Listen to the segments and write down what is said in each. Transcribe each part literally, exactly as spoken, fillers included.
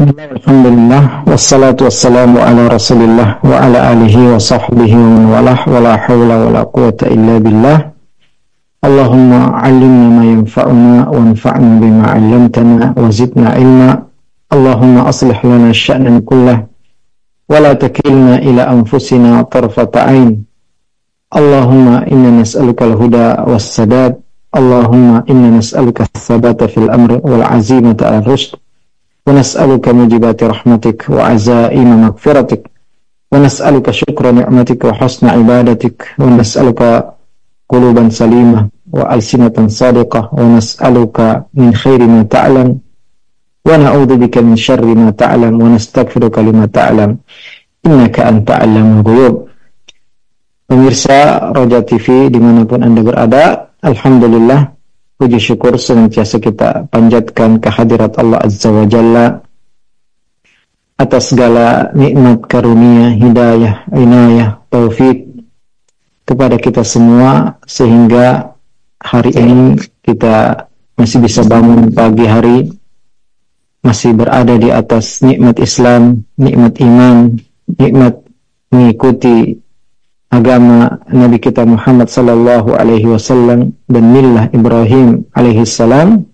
Bismillah, alhamdulillah, wassalatu wassalamu ala rasulillah wa ala alihi wa sahbihi wa man walah, wa la hawla wa la quwata illa billah. Allahumma allimna ma yanfa'una wa anfa'na bima 'allamtana wa zidna ilma. Allahumma aslih lana sya'nan kullah wa la takilna ila anfusina tarfata 'ain. Allahumma inna nas'aluka al-huda was-sadad. Allahumma inna nas'aluka ats-tsabata fil amri wal 'azimata 'ala ar-rusyd. ونسألك موجبات رحمتك وعزائم مغفرتك ونسألك شكر نعمتك وحسن عبادتك ونسألك قلوبا سليمة وألسنة صادقة ونسألك من خير ما تعلم ونعوذ بك من شر ما تعلم ونستغفرك لما تعلم إنك أنت علام الغيوب. Pemirsa Roja T V dimanapun Anda berada, alhamdulillah, puji syukur senantiasa kita panjatkan kehadirat Allah Azza wa Jalla atas segala nikmat karunia, hidayah, inayah, taufik kepada kita semua, sehingga hari ini kita masih bisa bangun pagi hari, masih berada di atas nikmat Islam, nikmat iman, nikmat mengikuti agama Nabi kita Muhammad sallallahu alaihi wasallam dan millah Ibrahim alaihi salam.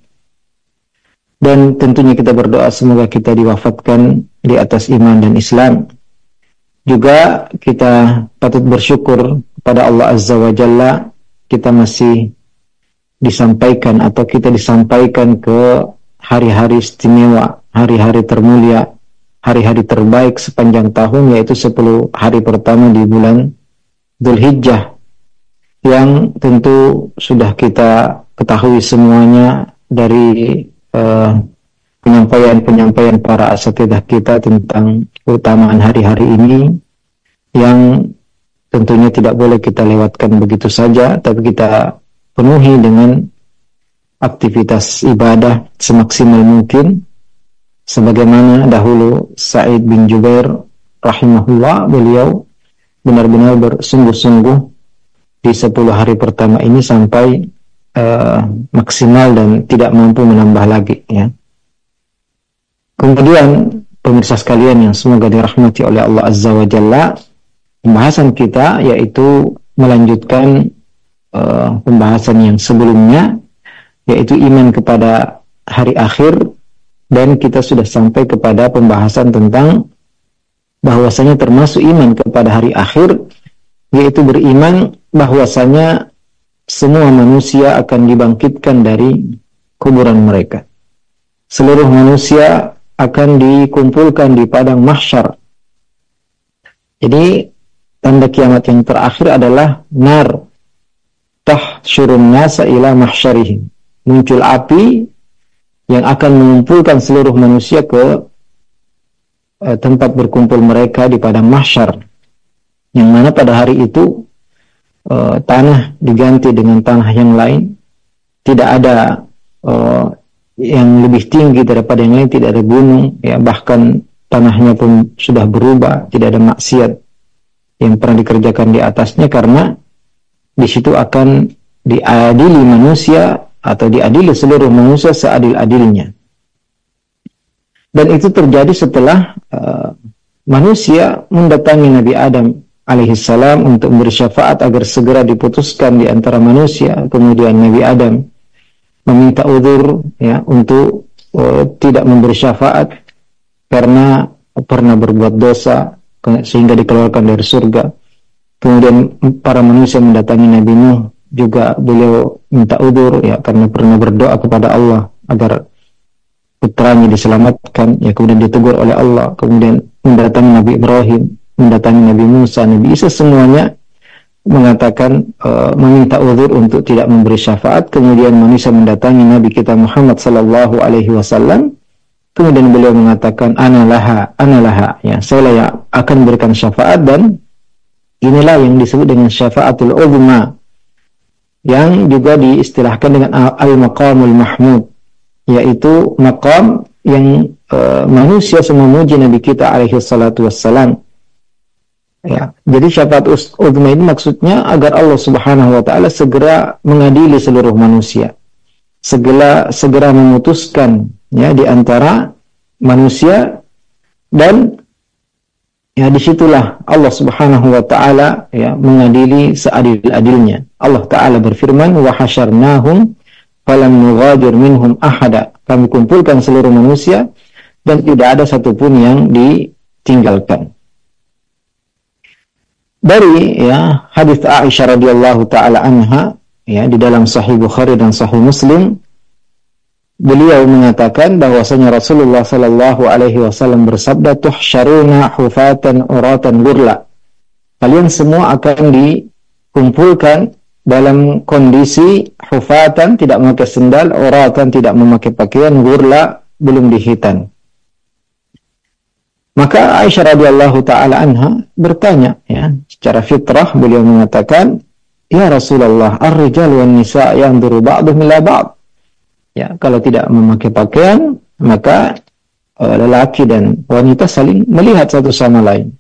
Dan tentunya kita berdoa semoga kita diwafatkan di atas iman dan Islam. Juga kita patut bersyukur kepada Allah Azza wa Jalla, kita masih disampaikan atau kita disampaikan ke hari-hari istimewa, hari-hari termulia, hari-hari terbaik sepanjang tahun, yaitu sepuluh hari pertama di bulan Dzulhijjah, yang tentu sudah kita ketahui semuanya dari uh, penyampaian-penyampaian para asatidzah kita tentang keutamaan hari-hari ini, yang tentunya tidak boleh kita lewatkan begitu saja, tapi kita penuhi dengan aktivitas ibadah semaksimal mungkin, sebagaimana dahulu Sa'id bin Jubair rahimahullah, beliau benar-benar bersungguh-sungguh di sepuluh hari pertama ini sampai uh, maksimal dan tidak mampu menambah lagi, ya. Kemudian pemirsa sekalian yang semoga dirahmati oleh Allah Azza wa Jalla, pembahasan kita yaitu melanjutkan uh, pembahasan yang sebelumnya, yaitu iman kepada hari akhir, dan kita sudah sampai kepada pembahasan tentang bahwasanya termasuk iman kepada hari akhir, yaitu beriman bahwasanya semua manusia akan dibangkitkan dari kuburan mereka. Seluruh manusia akan dikumpulkan di padang mahsyar. Jadi tanda kiamat yang terakhir adalah nar tahsyurun nasa ila mahsyarihim. Muncul api yang akan mengumpulkan seluruh manusia ke tempat berkumpul mereka di padang mahsyar, yang mana pada hari itu uh, tanah diganti dengan tanah yang lain, tidak ada uh, yang lebih tinggi daripada yang lain, tidak ada gunung, ya, bahkan tanahnya pun sudah berubah, tidak ada maksiat yang pernah dikerjakan di atasnya, karena di situ akan diadili manusia atau diadili seluruh manusia seadil-adilnya. Dan itu terjadi setelah uh, manusia mendatangi Nabi Adam alaihissalam untuk memberi syafaat agar segera diputuskan di antara manusia. Kemudian Nabi Adam meminta uzur, ya, untuk uh, tidak memberi syafaat karena pernah berbuat dosa sehingga dikeluarkan dari surga. Kemudian para manusia mendatangi Nabi Nuh, juga beliau minta uzur, ya, karena pernah berdoa kepada Allah agar putranya diselamatkan, ya, kemudian ditegur oleh Allah. Kemudian mendatangi Nabi Ibrahim, mendatangi Nabi Musa, Nabi Isa, semuanya mengatakan uh, meminta uzur untuk tidak memberi syafaat. Kemudian manusia mendatangi Nabi kita Muhammad sallallahu alaihi wasallam, kemudian beliau mengatakan analaha, analaha, ya, saya yang akan berikan syafaat. Dan inilah yang disebut dengan syafaatul uzma, yang juga diistilahkan dengan al-maqamul mahmud, yaitu maqam yang uh, manusia semua memuji Nabi kita alaihi salatu wassalam. Ya, jadi syafaat uzma ini maksudnya agar Allah Subhanahu wa taala segera mengadili seluruh manusia, segera segera memutuskan, ya, di antara manusia Dan ya disitulah Allah Subhanahu wa taala ya mengadili seadil-adilnya. Allah taala berfirman, wa hasyarnahum falam nughadir minhum ahada. Kami kumpulkan seluruh manusia dan tidak ada satupun yang ditinggalkan. Dari ya hadis Aisyah radhiyallahu taala anha ya di dalam Sahih Bukhari dan Sahih Muslim, beliau mengatakan bahwasanya Rasulullah sallallahu alaihi wasallam bersabda, tuhsyaruna hufatan uratan gurla. Kalian semua akan dikumpulkan dalam kondisi hufatan, tidak memakai sendal, uratan, tidak memakai pakaian, gurla, belum dihitan. Maka Aisyah radhiyallahu taala anha bertanya, ya, secara fitrah beliau mengatakan, ya Rasulullah, ar-rijal wan nisa yanzuru ba'dhum ila ba'd. Ya, kalau tidak memakai pakaian, maka uh, lelaki dan wanita saling melihat satu sama lain.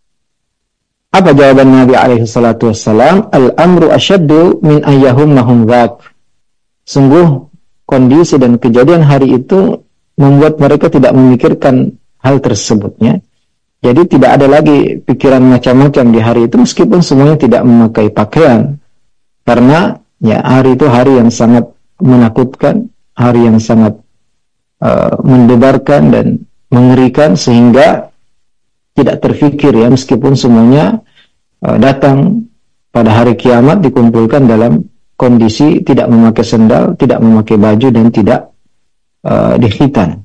Apa jawaban Nabi alaihi salatu wassalam? Al-amru asyaddu min ayyahummahum dhak. Sungguh kondisi dan kejadian hari itu membuat mereka tidak memikirkan hal tersebutnya. Jadi tidak ada lagi pikiran macam-macam di hari itu, meskipun semuanya tidak memakai pakaian. Karena ya hari itu hari yang sangat menakutkan, hari yang sangat uh, mendebarkan dan mengerikan, sehingga tidak terfikir ya, meskipun semuanya uh, datang pada hari kiamat dikumpulkan dalam kondisi tidak memakai sendal, tidak memakai baju, dan tidak uh, dikhitan.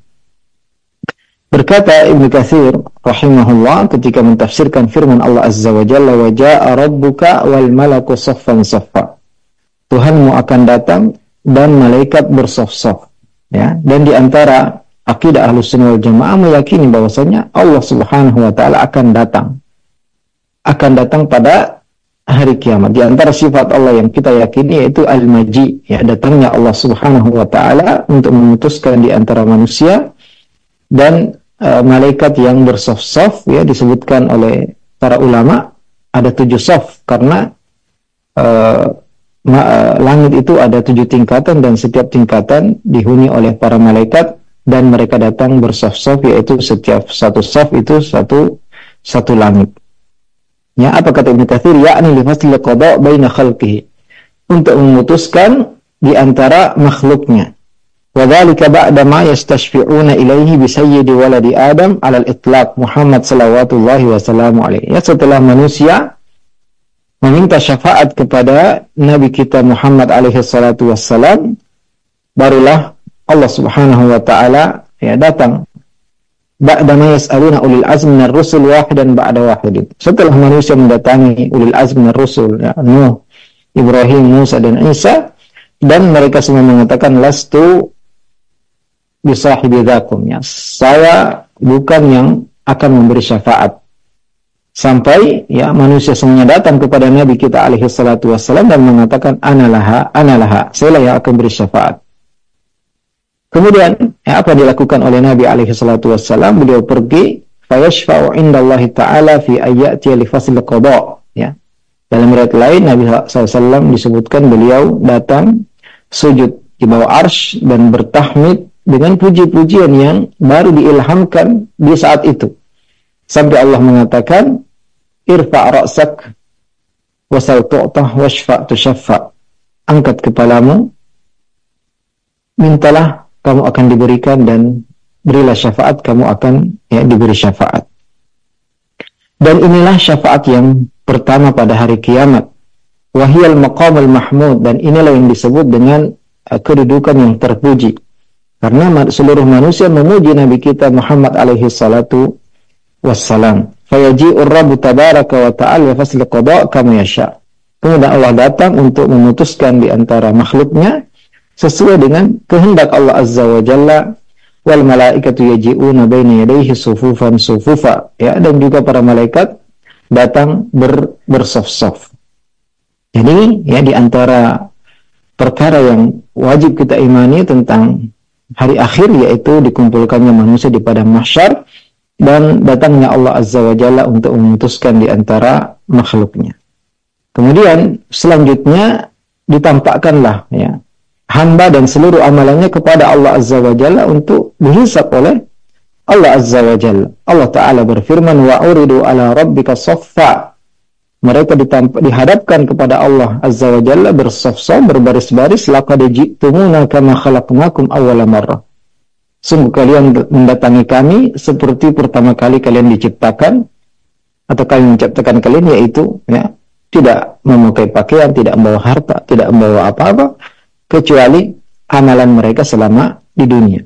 Berkata Ibnu Katsir rahimahullah ketika mentafsirkan firman Allah Azza wa Jalla, wa jaa rabbuka wal malaku saffan saffa. Tuhanmu akan datang dan malaikat bersaf-saf. Ya, dan di antara akidah Ahlussunnah wal Jamaah meyakini bahwasanya Allah Subhanahu wa taala akan datang. Akan datang pada hari kiamat. Di antara sifat Allah yang kita yakini yaitu al-maji, ya, datangnya Allah Subhanahu wa taala untuk memutuskan di antara manusia. Dan uh, malaikat yang bersaf-saf ya disebutkan oleh para ulama ada tujuh saf, karena uh, ma, uh, langit itu ada tujuh tingkatan dan setiap tingkatan dihuni oleh para malaikat dan mereka datang bersaf-saf, yaitu setiap satu saf itu satu satu langit. Ya, apa kata Ibnu Katsir? Ya'ni li fasl qada' baina khalqihi, untuk memutuskan di antara makhluknya. وذلك بعد ما يستشفعون إليه بسيد ولد آدم على الإطلاق Muhammad sallallahu wasallam alaihi. Ya, setelah manusia meminta syafaat kepada Nabi kita Muhammad alaihi salatu wassalam, barulah Allah Subhanahu wa taala ya datang. Ba'da ma yas'aluna ulil azmi minar rusul wahidan ba'da wahidin. Setelah manusia mendatangi ulil azmi minar rusul, ya, Nuh, Ibrahim, Musa dan Isa, dan mereka semua mengatakan lastu bisahibi dzakum, ya, saya bukan yang akan memberi syafaat. Sampai ya manusia semuanya datang kepada Nabi kita alaihi salatu wassalam dan mengatakan analaha analaha, saya yang akan beri syafaat. Kemudian ya, apa dilakukan oleh Nabi alaihi salatu wassalam? Beliau pergi fayashfa'u indallahi ta'ala fi ayyati li fasl qada', ya. Dalam riwayat lain Nabi sallallahu alaihi wasallam disebutkan beliau datang sujud di bawah arsy dan bertahmid dengan puji-pujian yang baru diilhamkan di saat itu. Sampai Allah mengatakan, irfa' ra'sak wasal tu'tah washfa' tushaffa. Angkat kepalamu, mintalah kamu akan diberikan, dan berilah syafaat, kamu akan ya, diberi syafaat. Dan inilah syafaat yang pertama pada hari kiamat. Wahiyal maqamul mahmud, dan inilah yang disebut dengan uh, kedudukan yang terpuji. Karena seluruh manusia memuji Nabi kita Muhammad alaihi salatu wassalam. Fayaji'ur Rabbu tabaraka wa ta'ala fasl qada' kama yasha. Kemudian Allah datang untuk memutuskan di antara makhluknya sesuai dengan kehendak Allah Azza wa Jalla. Wal malaikatu yaji'una baina yadayhi sufufan sufufa. Ya, dan juga para malaikat datang ber, bersaf-saf. Jadi ya di antara perkara yang wajib kita imani tentang hari akhir, yaitu dikumpulkannya manusia di padang mahsyar dan datangnya Allah Azza wa Jalla untuk memutuskan di antara makhluknya. Kemudian selanjutnya ditampakkanlah ya hamba dan seluruh amalannya kepada Allah Azza wa Jalla untuk dihisab oleh Allah Azza wa Jalla. Allah Ta'ala berfirman, wa uridu ala rabbika saffa. Mereka ditamp- dihadapkan kepada Allah Azza wa Jalla bersaf-saf, berbaris-baris, laqad ji'tumuna kama khalaqnakum awwala marrah. Sungguh kalian mendatangi kami seperti pertama kali kalian diciptakan, atau kami menciptakan kalian, yaitu ya, tidak memakai pakaian, tidak membawa harta, tidak membawa apa-apa kecuali amalan mereka selama di dunia.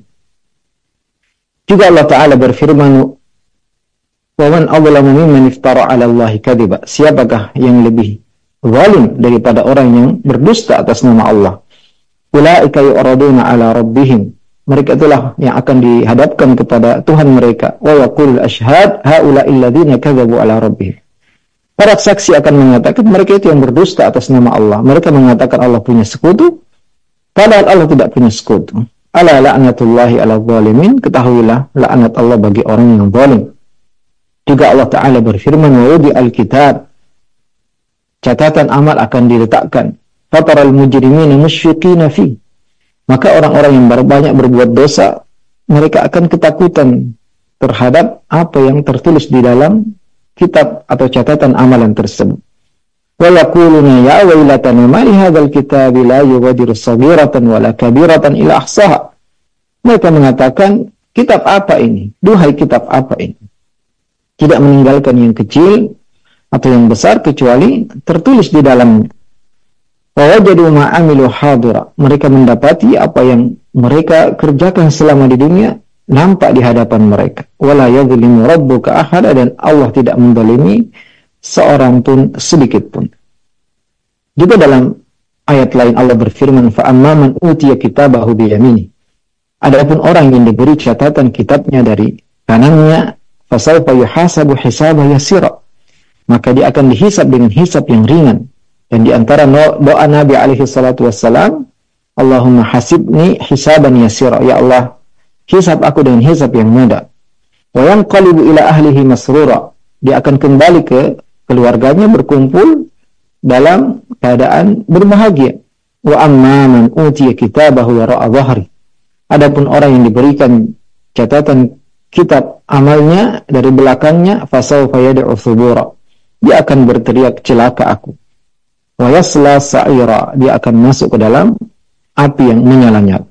Juga Allah Ta'ala berfirman, وَمَنْ أَظْلَمُ مِمَّنِ افْتَرَى عَلَى اللَّهِ كَذِبًا. Siapakah yang lebih zalim daripada orang yang berdusta atas nama Allah? أُولَئِكَ يُعْرَضُونَ عَلَى رَبِّهِمْ. Mereka itulah yang akan dihadapkan kepada Tuhan mereka. وَيَقُولُ الْأَشْهَادُ هَؤُلَاءِ الَّذِينَ كَذَبُوا عَلَى رَبِّهِمْ. Para saksi akan mengatakan mereka itu yang berdusta atas nama Allah. Mereka mengatakan Allah punya sekutu, padahal Allah tidak punya sekutu. Ala la'natullahi ala zalimin. Ketahuilah laknat Allah bagi orang yang zalim. Juga Allah Ta'ala berfirman, wa wudi al-kitab. Catatan amal akan diletakkan. Fataral mujrimina musyfiqina fi. Maka orang-orang yang banyak berbuat dosa, mereka akan ketakutan terhadap apa yang tertulis di dalam kitab atau catatan amalan tersebut. Wa yaquluna ya wailatana ma li hadzal kitabi la yughadiru shaghiratan wala kabiratan illa ahsaha. Mereka mengatakan, kitab apa ini? Duhai kitab apa ini? Tidak meninggalkan yang kecil atau yang besar kecuali tertulis di dalamnya. Wa wajadu ma amilu hadira. Mereka mendapati apa yang mereka kerjakan selama di dunia nampak di hadapan mereka. Wala yadhlimu rabbuka ahada. Dan Allah tidak menzalimi seorang pun sedikit pun. Juga dalam ayat lain Allah berfirman, fa amman utiya kitabahu bi yamini. Adapun orang yang diberi catatan kitabnya dari kanannya, fasawfa yuhasabu hisaban yasira. Maka dia akan dihisab dengan hisab yang ringan. Dan di antara doa Nabi alaihi salatu wassalam, Allahumma hasibni hisaban yasira. Ya Allah, hisab aku dengan hisab yang mudah. Wa yanqalibu ila ahlihi masrura. Dia akan kembali ke keluarganya berkumpul dalam keadaan berbahagia. Wa amma man utiya kitabahu wara'a dhahri. Adapun orang yang diberikan catatan kitab amalnya dari belakangnya, fasawfa yad'u thubura. Dia akan berteriak, celaka aku. Wa yasla sa'ira. Dia akan masuk ke dalam api yang menyala-nyala.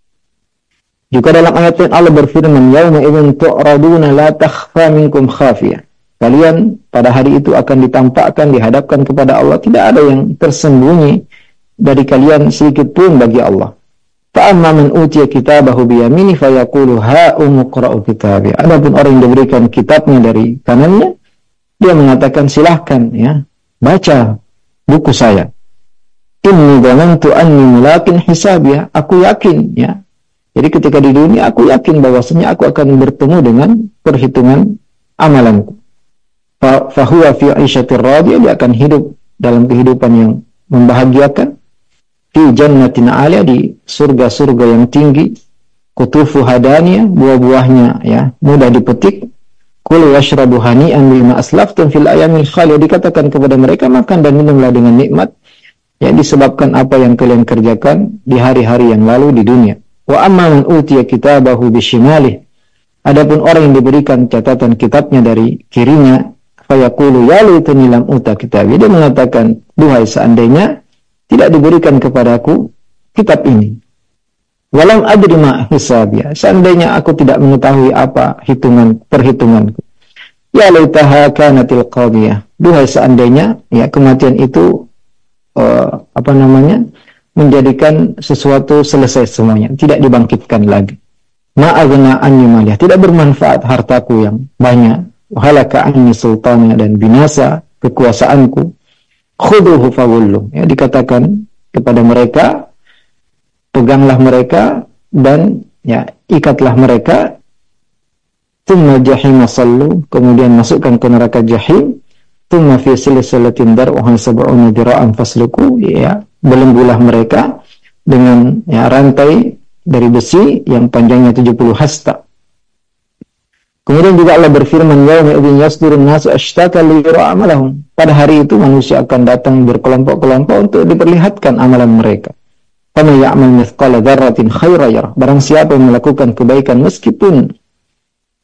Juga dalam ayat lain Allah berfirman, yauma idzin tu'raduna la takhfa minkum khafiyah. Kalian pada hari itu akan ditampakkan, dihadapkan kepada Allah, tidak ada yang tersembunyi dari kalian sedikit pun bagi Allah. Fa amma man utiya kitabahu bi yamini fa yaqulu ha umqra'u kitabi. Adapun orang yang diberikan kitabnya dari kanannya, dia mengatakan silahkan ya, baca buku saya. Inni dhanantu anni mulakin hisabiya. Aku yakin ya. Jadi ketika di dunia aku yakin bahwasanya aku akan bertemu dengan perhitungan amalanku. Fa huwa fi 'ishatir radiyah. Dia akan hidup dalam kehidupan yang membahagiakan. Fi jannatin 'aliyah. Di surga-surga yang tinggi. Kutufu hadaniyah. Buah-buahnya ya mudah dipetik. Kulu washrabu hani'an bima aslaftum fil ayamil khaliyah. Dikatakan kepada mereka, makan dan minumlah dengan nikmat yang disebabkan apa yang kalian kerjakan di hari-hari yang lalu di dunia. Wa amma man utiya kitabahu bishimalih. Adapun orang yang diberikan catatan kitabnya dari kirinya, fayaqulu ya laitani lam uta kitabi. Dia mengatakan, duhai seandainya tidak diberikan kepadaku kitab ini. Walam adri ma hisabiyah. Seandainya aku tidak mengetahui apa hitungan perhitunganku. Ya laitaha kanatil qadiyah. Duhai seandainya ya kematian itu uh, apa namanya? menjadikan sesuatu selesai semuanya, tidak dibangkitkan lagi. Ma aghna anni maliyah. Tidak bermanfaat hartaku yang banyak. Halaka anni sultannya, dan binasa kekuasaanku. Khuduhu fawullu. Ya, dikatakan kepada mereka, peganglah mereka dan ya ikatlah mereka. Tsumma jahima sallu. Kemudian masukkan ke neraka jahim. Tsumma fi silsilatin dar'uha sab'una dira'an fasluku. Ya, belenggulah mereka dengan ya, rantai dari besi yang panjangnya tujuh puluh hasta. Kemudian juga Allah berfirman, yauma idzin yasdurun nasu ashtaka liyura amalahum. Pada hari itu manusia akan datang berkelompok-kelompok untuk diperlihatkan amalan mereka. Faman ya'mal mithqala dzarratin khairan yarah. Barang siapa yang melakukan kebaikan meskipun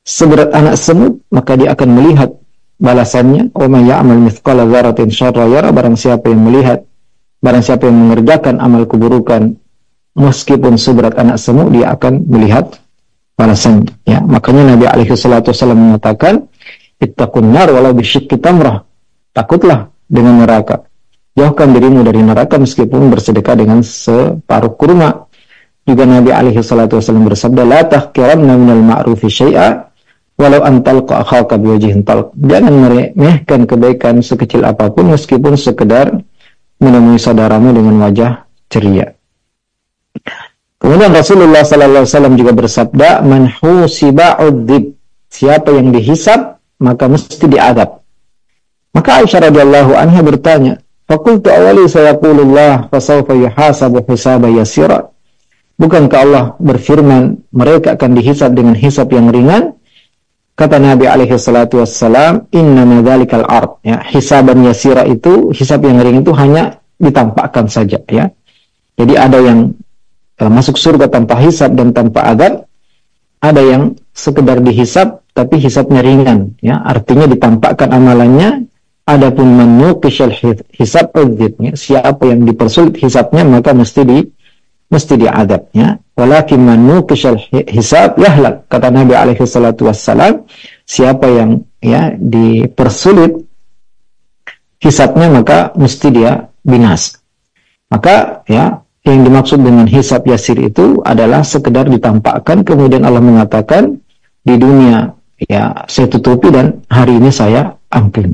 seberat anak semut, maka dia akan melihat balasannya. Wa may ya'mal mithqala dzarratin syarran yara, barang siapa yang melihat, barang siapa yang mengerjakan amal keburukan meskipun seberat anak semut, dia akan melihat balasannya. Ya, makanya Nabi alaihi salatu wasallam mengatakan, ittaqun nar walau bisyikki tamrah. Takutlah dengan neraka. Jauhkan dirimu dari neraka meskipun bersedekah dengan separuh kurma. Juga Nabi alaihi salatu wasallam bersabda, la tahqiranna minal ma'rufi syai'a walau an talqa akhaka biwajhin talq. Jangan meremehkan kebaikan sekecil apapun meskipun sekedar menemui saudaramu dengan wajah ceria. Kemudian Rasulullah sallallahu alaihi wasallam juga bersabda, man husiba udzib. Siapa yang dihisab maka mesti diadab. Maka Aisyah radhiyallahu anha bertanya, faqultu awali sayaqulullah fasawfa yuhasabu hisaban yasira. Bukankah Allah berfirman mereka akan dihisab dengan hisab yang ringan? Kata Nabi alaihi salatu wassalam, innama dzalikal ard. Ya, hisaban yasira itu, hisab yang ringan itu hanya ditampakkan saja, ya. Jadi ada yang uh, masuk surga tanpa hisab dan tanpa adab, ada yang sekedar dihisab tapi hisabnya ringan, ya. Artinya ditampakkan amalannya. Adapun man nuqishal hisab udzib, ya. Siapa yang dipersulit hisabnya maka mesti di mesti diadab, ya. Walakin man nuqishal hisab yahlak. Kata Nabi alaihi salatu wassalam, siapa yang ya dipersulit hisabnya maka mesti dia binasa. Maka ya yang dimaksud dengan hisab yasir itu adalah sekedar ditampakkan, kemudian Allah mengatakan di dunia ya saya tutupi dan hari ini saya ampuni.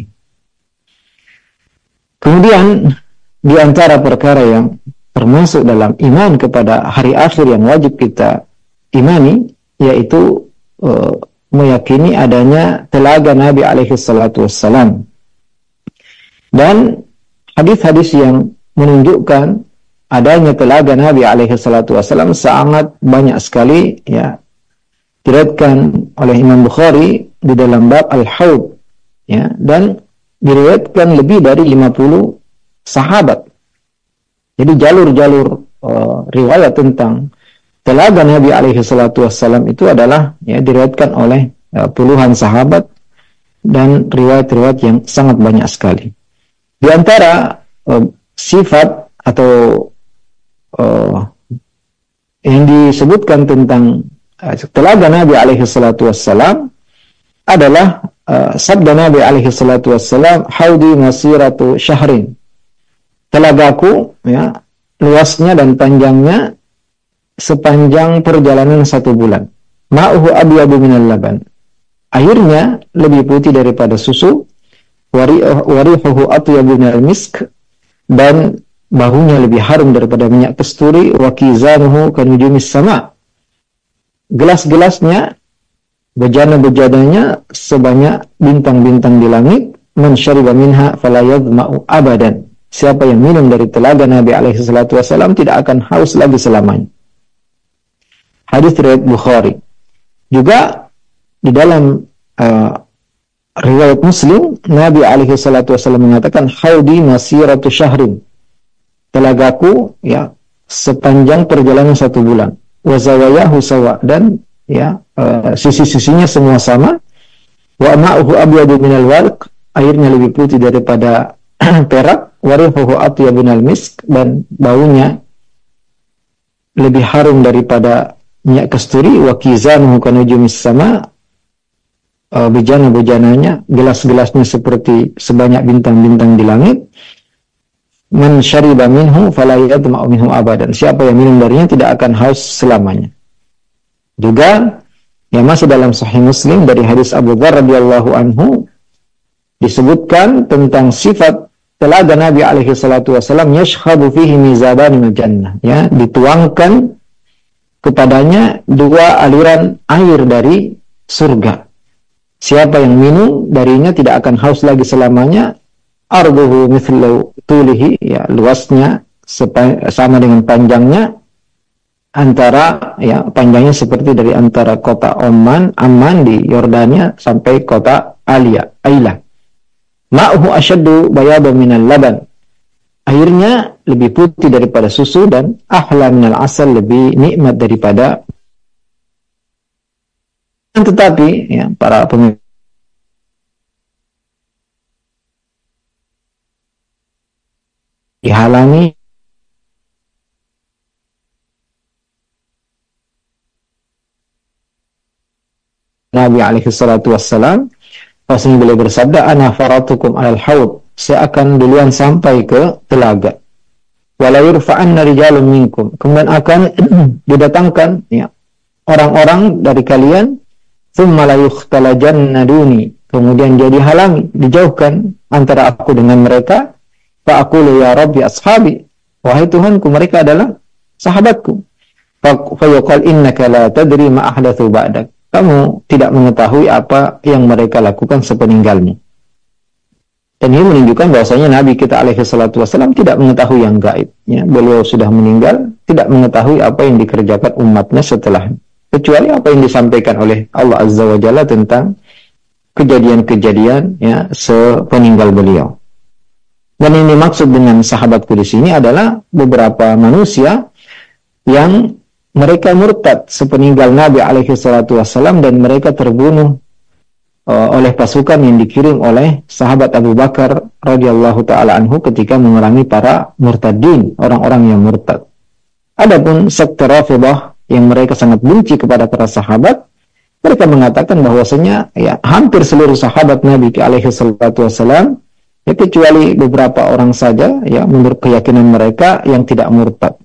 Kemudian di antara perkara yang termasuk dalam iman kepada hari akhir yang wajib kita imani, yaitu uh, meyakini adanya telaga Nabi alaihi salatu wassalam. Dan hadis-hadis yang menunjukkan adanya telaga Nabi alaihi salatu wassalam sangat banyak sekali, ya. Diriwayatkan oleh Imam Bukhari di dalam bab Al-Haud, ya, dan diriwayatkan lebih dari lima puluh sahabat. Jadi jalur-jalur uh, riwayat tentang telaga Nabi alaihi salatu wassalam itu adalah ya diriwayatkan oleh uh, puluhan sahabat dan riwayat-riwayat yang sangat banyak sekali. Di antara uh, sifat atau uh, yang disebutkan tentang uh, telaga Nabi alaihi salatu wassalam adalah uh, sabda Nabi alaihi salatu wassalam, haudi masiratu syahrin. Telagaku, ya, luasnya dan panjangnya sepanjang perjalanan satu bulan. Ma'uhu abyadu minal laban. Airnya lebih putih daripada susu. Warihuhu atyabu minal misk. Dan bahunya lebih harum daripada minyak kasturi. Wa kizanuhu kanujumis sama. Gelas-gelasnya, bejana-bejananya sebanyak bintang-bintang di langit. Man syariba minha fala yadhma'u abadan. Siapa yang minum dari telaga Nabi alaihi salatu wassalam tidak akan haus lagi selamanya. Hadis riwayat Bukhari. Juga di dalam uh, riwayat Muslim, Nabi alaihi salatu wassalam mengatakan, haudi masiratu syahrin. Telagaku ya sepanjang perjalanan satu bulan. Wa zawayahu sawa, dan ya uh, sisi-sisinya semua sama. Wa ma'uhu abyadu minal warq, airnya lebih putih daripada perak. Warihuhu atyabu minal misk, dan baunya lebih harum daripada minyak kasturi. Wa kizanuhu kanujumis sama, uh, bejana-bejananya, gelas-gelasnya seperti sebanyak bintang-bintang di langit. Man syariba minhu fala yadma'u minhu abadan. Siapa yang minum darinya tidak akan haus selamanya. Juga yang masih dalam Sahih Muslim dari hadis Abu Dzar radhiyallahu anhu disebutkan tentang sifat telaga Nabi alaihi salatu wasallam, yashkhabu fihi mizaban min jannah, ya, dituangkan kepadanya dua aliran air dari surga. Siapa yang minum darinya tidak akan haus lagi selamanya. Arduhu mithlu tulihi, ya, luasnya sepa, sama dengan panjangnya, antara ya panjangnya seperti dari antara kota Oman, Amman di Yordania sampai kota Alia, Ailah. Ma'uhu asyaddu bayadan minal laban. Airnya lebih putih daripada susu, dan ahla minal asal, lebih nikmat daripada tetapi ya para pemimpin dihalangi Nabi alaihi salatu wassalam. Pasnya beliau bersabda, ana faratukum alal haud, saya akan duluan sampai ke telaga. Wala yurfa'anna rijalun minkum, kemudian akan didatangkan ya orang-orang dari kalian, thumma la yukhtalajanna duni, kemudian dia dihalangi, dijauhkan antara aku dengan mereka. Fa aqulu ya rabbi ashabi, wahai Tuhanku, mereka adalah sahabatku. Fa yuqal innaka la tadri ma ahdatsu ba'dak, kamu tidak mengetahui apa yang mereka lakukan sepeninggalmu. Dan ini menunjukkan bahwasanya Nabi kita alaihi salatu wassalam tidak mengetahui yang gaib. Ya, beliau sudah meninggal, tidak mengetahui apa yang dikerjakan umatnya setelah, kecuali apa yang disampaikan oleh Allah Azza wa Jalla tentang kejadian-kejadian ya sepeninggal beliau. Dan ini maksud dengan sahabatku di sini adalah beberapa manusia yang mereka murtad sepeninggal Nabi alaihi salatu wassalam dan mereka terbunuh uh, oleh pasukan yang dikirim oleh sahabat Abu Bakar radhiyallahu taala anhu ketika memerangi para murtadin, orang-orang yang murtad. Adapun sekte Rafidhah yang mereka sangat benci kepada para sahabat, mereka mengatakan bahwasanya ya hampir seluruh sahabat Nabi alaihi salatu wassalam, ya kecuali beberapa orang saja ya menurut keyakinan mereka yang tidak murtad.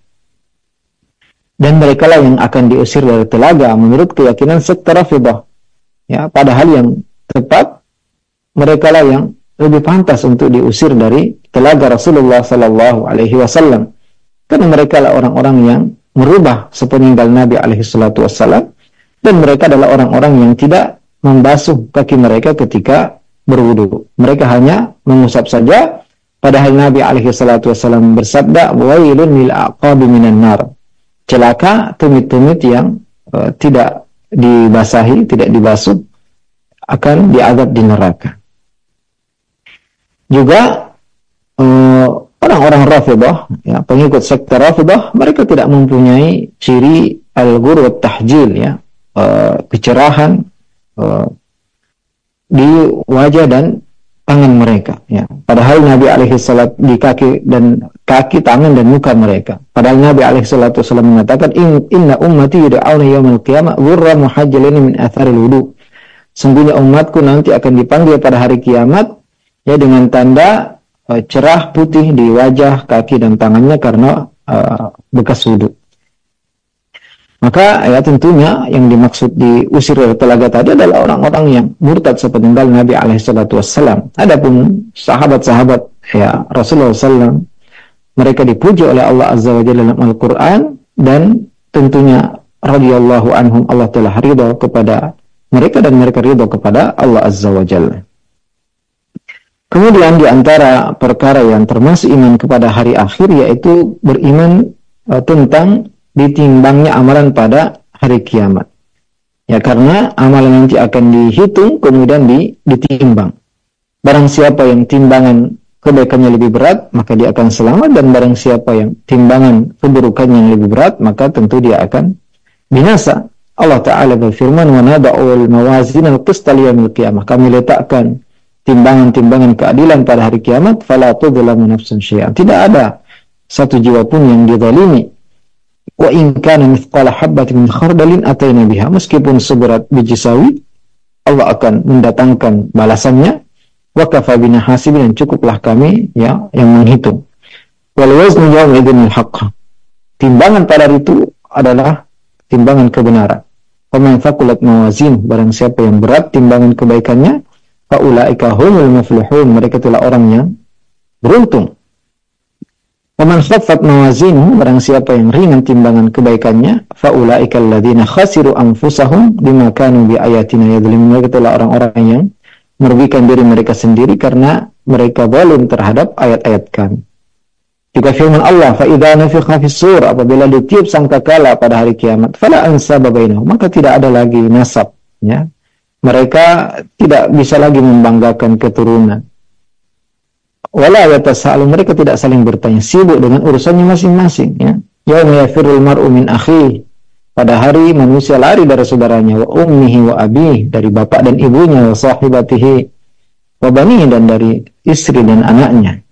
Dan mereka lah yang akan diusir dari telaga menurut keyakinan sekte Rafidhah. Ya, padahal yang tepat mereka lah yang lebih pantas untuk diusir dari telaga Rasulullah sallallahu alaihi wasallam. Karena mereka lah orang-orang yang merubah sepeninggal Nabi alaihi salatu wasallam, dan mereka adalah orang-orang yang tidak membasuh kaki mereka ketika berwudu. Mereka hanya mengusap saja, padahal Nabi alaihi salatu wasallam bersabda, "Wailun lil aqabi minan nar." Celaka tumit-tumit yang uh, tidak dibasahi, tidak dibasuh, akan diazab di neraka. Juga uh, orang-orang Rafidhah, ya, pengikut sekte Rafidhah, mereka tidak mempunyai ciri al-ghur wa tahjil, ya, uh, kecerahan uh, di wajah dan tangan mereka, ya. Padahal Nabi alaihi salat di kaki dan kaki, tangan dan muka mereka. Padahal Nabi alaihi salatu wasallam mengatakan, In, inna ummati yud'auna yaumil qiyamah ghurran muhajjalin min atharil wudu. Sungguhnya umatku nanti akan dipanggil pada hari kiamat ya dengan tanda uh, cerah putih di wajah, kaki dan tangannya karena uh, bekas wudu. Maka ya tentunya yang dimaksud diusir dari telaga tadi adalah orang-orang yang murtad sepeninggal Nabi alaihi salatu wassalam. Adapun sahabat-sahabat ya Rasulullah sallallahu alaihi wasallam, mereka dipuji oleh Allah Azza wa Jalla dalam Al-Quran, dan tentunya radhiyallahu anhum, Allah telah ridha kepada mereka dan mereka ridha kepada Allah Azza wa Jalla. Kemudian di antara perkara yang termasuk iman kepada hari akhir yaitu beriman uh, tentang ditimbangnya amalan pada hari kiamat. Ya, karena amalan nanti akan dihitung kemudian di, ditimbang. Barang siapa yang timbangan kebaikannya lebih berat, maka dia akan selamat, dan barang siapa yang timbangan keburukannya yang lebih berat, maka tentu dia akan binasa. Allah Ta'ala berfirman, wa nada'ul mawazin al-qista liyawmil qiyamah. Kami letakkan timbangan-timbangan keadilan pada hari kiamat, fala tudlamu nafsun syai'an. Tidak ada satu jiwa pun yang dizalimi. Wa in kana mithqala habbatin min khardalin atayna biha. Meskipun seberat biji sawi, Allah akan mendatangkan balasannya. Wa kafa bina hasibin, dan cukuplah kami ya yang menghitung. Wal waznu yawma idzin al-haqq. Timbangan pada hari itu adalah timbangan kebenaran. Wa man thaqulat mawazin, barang siapa yang berat timbangan kebaikannya, fa ulaika humul muflihun, mereka itulah orang yang beruntung. Wa man khaffat mawazinuhu, barang siapa yang ringan timbangan kebaikannya, fa ulaika alladziina khasiru anfusahum bima kanu bi ayatina yadhlimun, mereka itulah orang-orang yang merugikan diri mereka sendiri karena mereka zalim terhadap ayat-ayat kami. Juga firman Allah, fa idza nufikha fis-sur, apabila ditiup sangkakala pada hari kiamat, fala ansaba bainahum, maka tidak ada lagi nasab, ya. Mereka tidak bisa lagi membanggakan keturunan. Wala yatasaalu, mereka tidak saling bertanya, sibuk dengan urusannya masing-masing, ya. Yauma yafirrul mar'u min akhihi, pada hari manusia lari dari saudaranya, wa ummihi wa abihi, dari bapak dan ibunya, wa sahibatihi wa banihi, dan dari istri dan anaknya.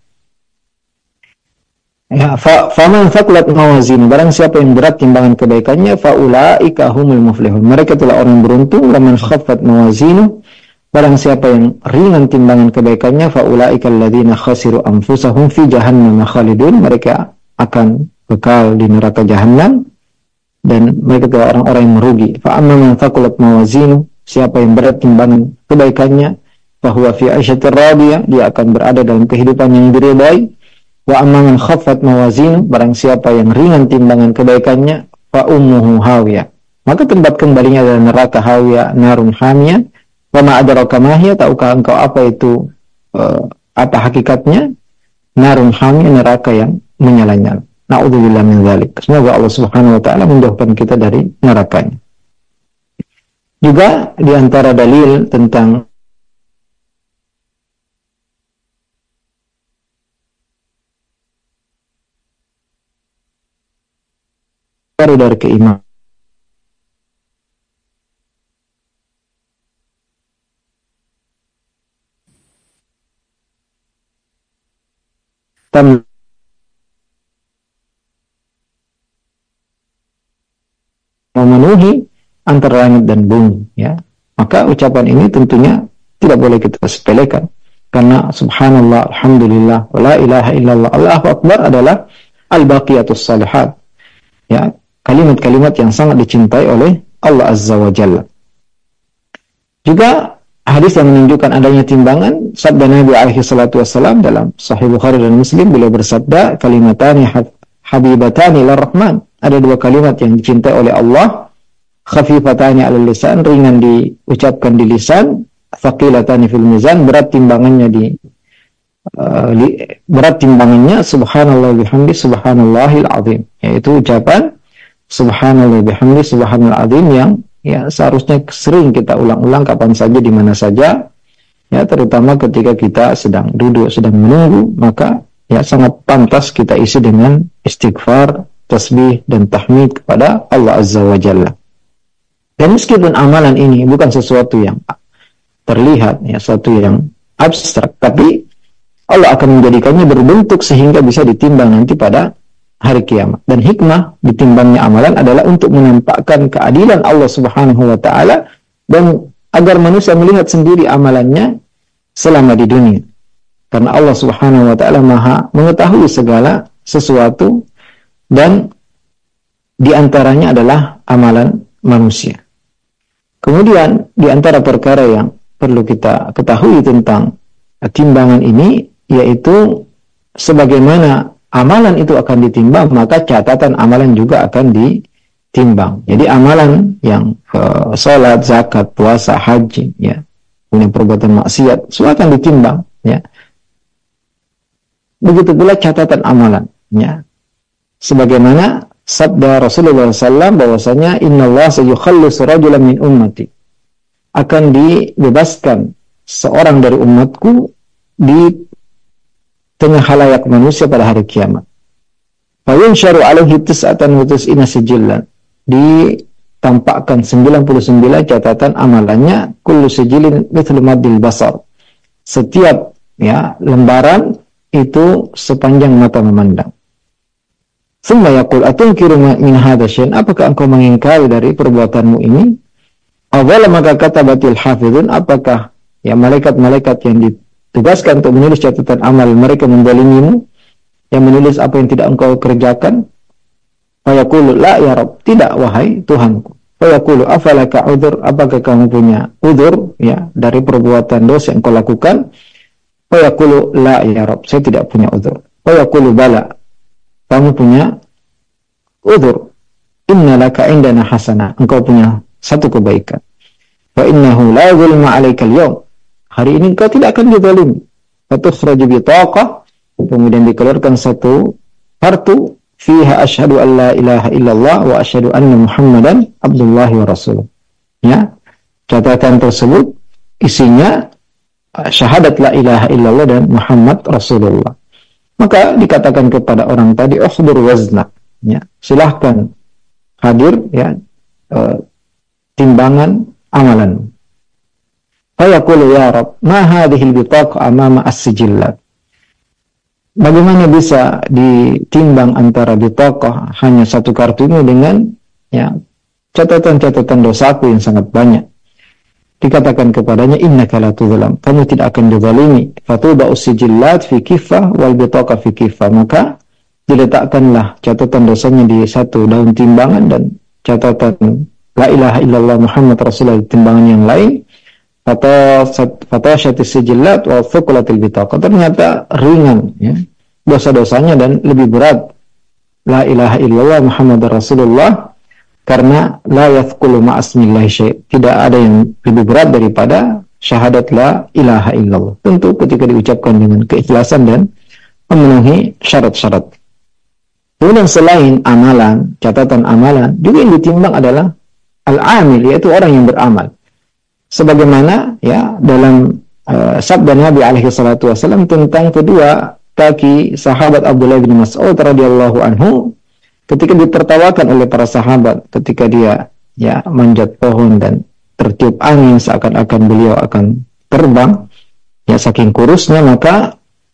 Ya, fa faman thaqulat mawazinu, barang siapa yang berat timbangan kebaikannya, fa ulaika humul muflihun, mereka itulah orang beruntung. Wa man khaffat mawazinu, barang siapa yang ringan timbangan kebaikannya, fa ulaika alladziina khasiru anfusahum fi jahannam khalidun, mereka akan kekal di neraka jahanam dan mereka adalah orang-orang yang merugi. Fa amma man thaqulat mawazinu, siapa yang berat timbangan kebaikannya, fa huwa fi 'aisyatir radiyah, dia akan berada dalam kehidupan yang diridhai. Wa amma man khaffat mawazinu, barang siapa yang ringan timbangan kebaikannya, fa ummuhu hawiyah, maka tempat kembalinya adalah neraka hawiyah, narun hamiyah. Wa ma adraka ma hiya, tahukah engkau apa itu uh, apa hakikatnya? Narun hamiyah, neraka yang menyala-nyala. Na'udzubillah min dzalik. Semoga Allah Subhanahu wa taala menjauhkan kita dari nerakanya. Juga di antara dalil tentang baru dari keimanan, tam memenuhi antara langit dan bumi, ya. Maka ucapan ini tentunya tidak boleh kita sepelekan, karena subhanallah, alhamdulillah, wa la ilaha illallah, Allahu akbar adalah al-baqiyatus salihat, ya, kalimat-kalimat yang sangat dicintai oleh Allah Azza wa Jalla. Juga hadis yang menunjukkan adanya timbangan, sabda Nabi alaihi salatu wassalam dalam Sahih Bukhari dan Muslim, beliau bersabda, kalimatani habibatani lirrahman, ada dua kalimat yang dicintai oleh Allah, khafifatani 'alal lisan, ringan diucapkan di lisan, thaqilatani fil mizan, berat timbangannya di uh, li, berat timbangannya subhanallah bihamdi subhanallahil azim, yaitu ucapan subhanallah bihamdi subhanal azim yang ya seharusnya sering kita ulang-ulang kapan saja, di mana saja, ya, terutama ketika kita sedang duduk, sedang menunggu, maka ya sangat pantas kita isi dengan istighfar, tasbih dan tahmid kepada Allah Azza wa Jalla. Dan meskipun amalan ini bukan sesuatu yang terlihat, ya, sesuatu yang abstrak, tapi Allah akan menjadikannya berbentuk sehingga bisa ditimbang nanti pada hari kiamat. Dan hikmah ditimbangnya amalan adalah untuk menampakkan keadilan Allah Subhanahu wa taala dan agar manusia melihat sendiri amalannya selama di dunia. Karena Allah Subhanahu wa taala Maha mengetahui segala sesuatu, dan di antaranya adalah amalan manusia. Kemudian di antara perkara yang perlu kita ketahui tentang timbangan ini, yaitu sebagaimana amalan itu akan ditimbang, maka catatan amalan juga akan ditimbang. Jadi amalan yang uh, salat, zakat, puasa, haji, ya, punya perbuatan maksiat, semua akan ditimbang, ya. Begitu pula catatan amalan, ya. Sebagaimana sabda Rasulullah sallallahu alaihi wasallam bahwasanya innallaha sayukhallisu rajulan min ummati, akan dibebaskan seorang dari umatku di tengah halayak manusia pada hari kiamat. Fa yunsharu alaihi tis'atan wa tis'ina sijillan, ditampakkan sembilan puluh sembilan catatan amalannya, kullu sijilin mithlu maddil basar, setiap, ya, lembaran itu sepanjang mata memandang. Summa yaqul atunkiru min hadha syai'an, apakah engkau mengingkari dari perbuatanmu ini? Awala maka katabatil hafizun, apakah, ya, malaikat-malaikat yang ditugaskan untuk menulis catatan amal mereka menzalimimu, yang menulis apa yang tidak engkau kerjakan? Fa yaqulu la ya Rabb, tidak wahai Tuhanku. Fa yaqulu afalaka udzur, apakah kamu punya udzur, ya, dari perbuatan dosa yang kau lakukan? Fa yaqulu la ya Rabb, saya tidak punya udzur. Fa yaqulu bala, kamu punya udzur. Inna laka indana hasanah, engkau punya satu kebaikan. Fa innahu la zulma 'alaika al-yawm, hari ini engkau tidak akan dizalimi. Fa tukhraju bitaqah, kemudian dikeluarkan satu kartu, fiha asyhadu an la ilaha illallah wa asyhadu anna Muhammadan abdullahi wa rasuluh. Ya, catatan tersebut isinya syahadat la ilaha illallah dan Muhammad Rasulullah. Maka dikatakan kepada orang tadi, ukhdur wazna, ya, silahkan hadir, ya, uh, timbangan amalan. Fayaqulu ya Rabb, ma hadhihi al-bitaqah amama as-sijillat. Bagaimana bisa ditimbang antara bitaqah hanya satu kartu ini dengan ya catatan-catatan dosaku yang sangat banyak. Dikatakan kepadanya, innaka la tuzlam, kamu tidak akan dizalimi. Fatuda'u sijillat fi kiffah wal bitaqah fi kiffah. Maka diletakkanlah catatan dosanya di satu daun timbangan dan catatan la ilaha illallah Muhammad Rasulullah di timbangan yang lain. Fatashatis sijillat wa thuqlatil bitaqah. Ternyata ringan ya dosa-dosanya dan lebih berat la ilaha illallah Muhammad Rasulullah, karena la yathqulu ma'asmillahi syai'. Tidak ada yang lebih berat daripada syahadat la ilaha illallah. Tentu ketika diucapkan dengan keikhlasan dan memenuhi syarat-syarat. Kemudian selain amalan, catatan amalan, juga yang ditimbang adalah al-amil, yaitu orang yang beramal. Sebagaimana ya dalam uh, sabda Nabi alaihi salatu wasallam tentang kedua kaki sahabat Abdullah bin Mas'ud radhiyallahu anhu ketika ditertawakan oleh para sahabat ketika dia ya manjat pohon dan tertiup angin seakan-akan beliau akan terbang ya saking kurusnya, maka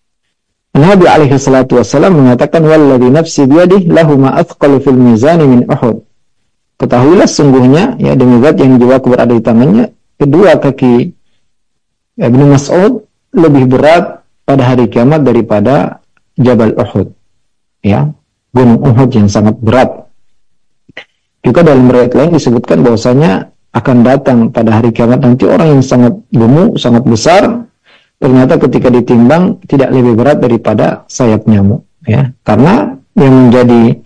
Nabi alaihi salatu wasallam mengatakan, walladzi nafsi biyadihi lahu ma athqalu fil mizani min Uhud. Ketahuilah sungguhnya ya demi zat yang jiwaku berada di tangannya, kedua kaki Ibn Mas'ud lebih berat pada hari kiamat daripada Jabal Uhud, ya, gunung Uhud yang sangat berat. Juga dalam riwayat lain disebutkan bahwasanya akan datang pada hari kiamat nanti orang yang sangat gemuk, sangat besar, ternyata ketika ditimbang tidak lebih berat daripada sayap nyamuk, ya, karena yang menjadi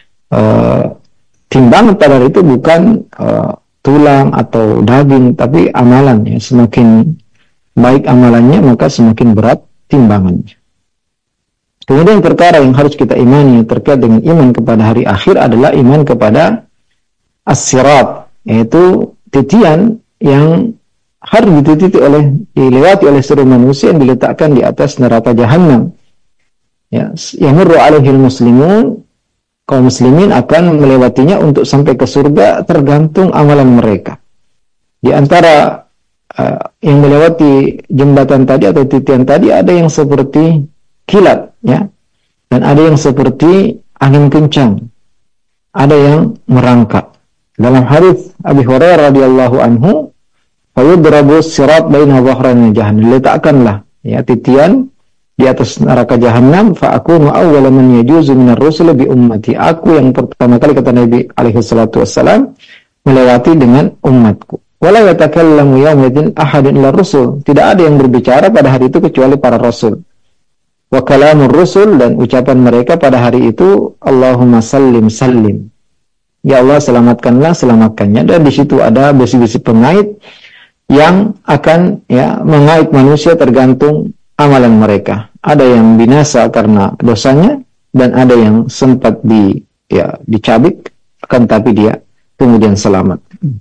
uh, timbangan pada hari itu bukan uh, tulang atau daging, tapi amalan ya. Semakin baik amalannya, maka semakin berat timbangannya. Kemudian perkara yang harus kita imani terkait dengan iman kepada hari akhir adalah iman kepada as-sirat, yaitu titian yang harus dititi oleh dilewati oleh seluruh manusia yang diletakkan di atas neraka jahanam. Ya, yamurru alaihil muslimun, kaum muslimin akan melewatinya untuk sampai ke surga tergantung amalan mereka. Di antara uh, yang melewati jembatan tadi atau titian tadi ada yang seperti kilat, ya, dan ada yang seperti angin kencang, ada yang merangkak. Dalam hadis Abi Hurairah radhiyallahu anhu, fayudrabu sirat baina dhahrayn jahannam, letakkanlah ya titian di atas neraka jahanam, fa akunu awwala man yajuzu minar rusul bi ummati. Aku yang pertama kali, kata Nabi alaihi salatu wassalam, melewati dengan umatku. Wala yatakallamu yawmidin ahadun illa rusul. Tidak ada yang berbicara pada hari itu kecuali para rasul. Wa kalamur rusul, dan ucapan mereka pada hari itu, Allahumma sallim sallim. Ya Allah, selamatkanlah, selamatkannya. Dan di situ ada besi-besi pengait yang akan ya mengait manusia tergantung amalan mereka. Ada yang binasa karena dosanya, dan ada yang sempat di ya dicabik, akan tapi dia kemudian selamat.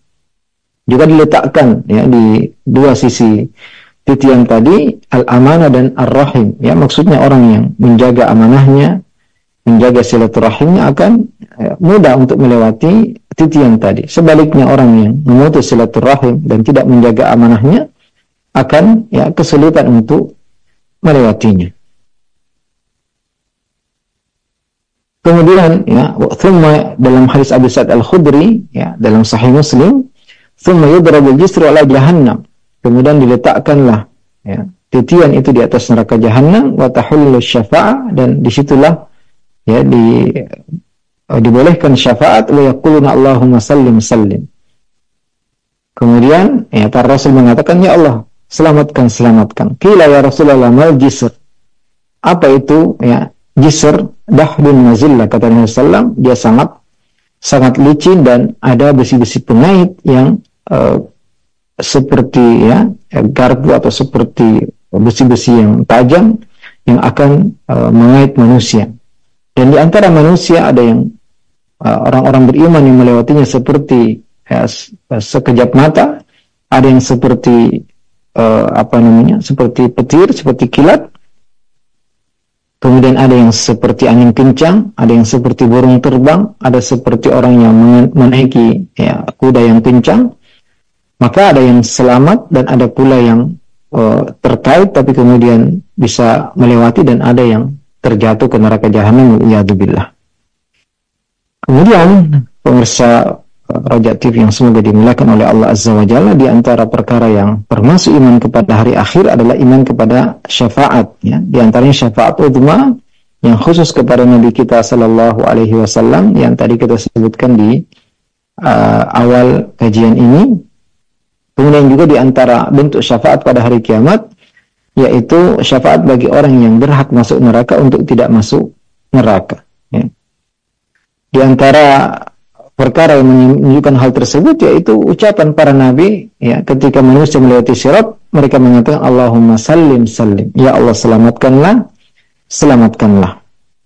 Juga diletakkan ya di dua sisi titian tadi al-amanah dan ar-rahim. Ya, maksudnya orang yang menjaga amanahnya, menjaga silaturahimnya akan ya, mudah untuk melewati titian tadi. Sebaliknya orang yang memutus silaturahim dan tidak menjaga amanahnya akan ya kesulitan untuk melewatinya. Kemudian ya, thumma dalam hadis Abu Sa'id Al-Khudri ya dalam Sahih Muslim, thumma yudrabul jisru ala jahannam. Kemudian diletakkanlah ya titian itu di atas neraka jahanam, wa tahullu syafa'ah, dan disitulah ya di uh, dibolehkan syafaat, wa yaquluna Allahumma sallim sallim. Kemudian ya para rasul mengatakan, ya Allah, selamatkan, selamatkan. Qila ya Rasulullah mal jisr. Apa itu ya jisr? Dahdun mazillah, kata Nabi sallallahu alaihi wasallam, dia sangat sangat licin dan ada besi-besi pengait yang uh, seperti ya garpu atau seperti besi-besi yang tajam yang akan uh, mengait manusia. Dan di antara manusia ada yang uh, orang-orang beriman yang melewatinya seperti ya, sekejap mata, ada yang seperti Uh, apa namanya, seperti petir, seperti kilat. kemudian ada yang seperti angin kencang, ada yang seperti burung terbang, ada seperti orang yang menaiki ya, kuda yang kencang. Maka ada yang selamat dan ada pula yang uh, terkait tapi kemudian bisa melewati, dan ada yang terjatuh ke neraka jahanam, waliyadzubillah. Kemudian pemirsa Raja T V yang semoga dimuliakan oleh Allah Azza wa Jalla, di antara perkara yang termasuk iman kepada hari akhir adalah iman kepada syafaat, ya. Di antaranya syafaat uzma yang khusus kepada Nabi kita sallallahu alaihi wasallam yang tadi kita sebutkan di uh, awal kajian ini. Kemudian juga di antara bentuk syafaat pada hari kiamat, yaitu syafaat bagi orang yang berhak masuk neraka untuk tidak masuk neraka, ya. Di antara perkara yang menunjukkan hal tersebut yaitu ucapan para nabi, ya, ketika manusia melewati sirat, mereka mengatakan Allahumma sallim sallim, ya Allah selamatkanlah, selamatkanlah.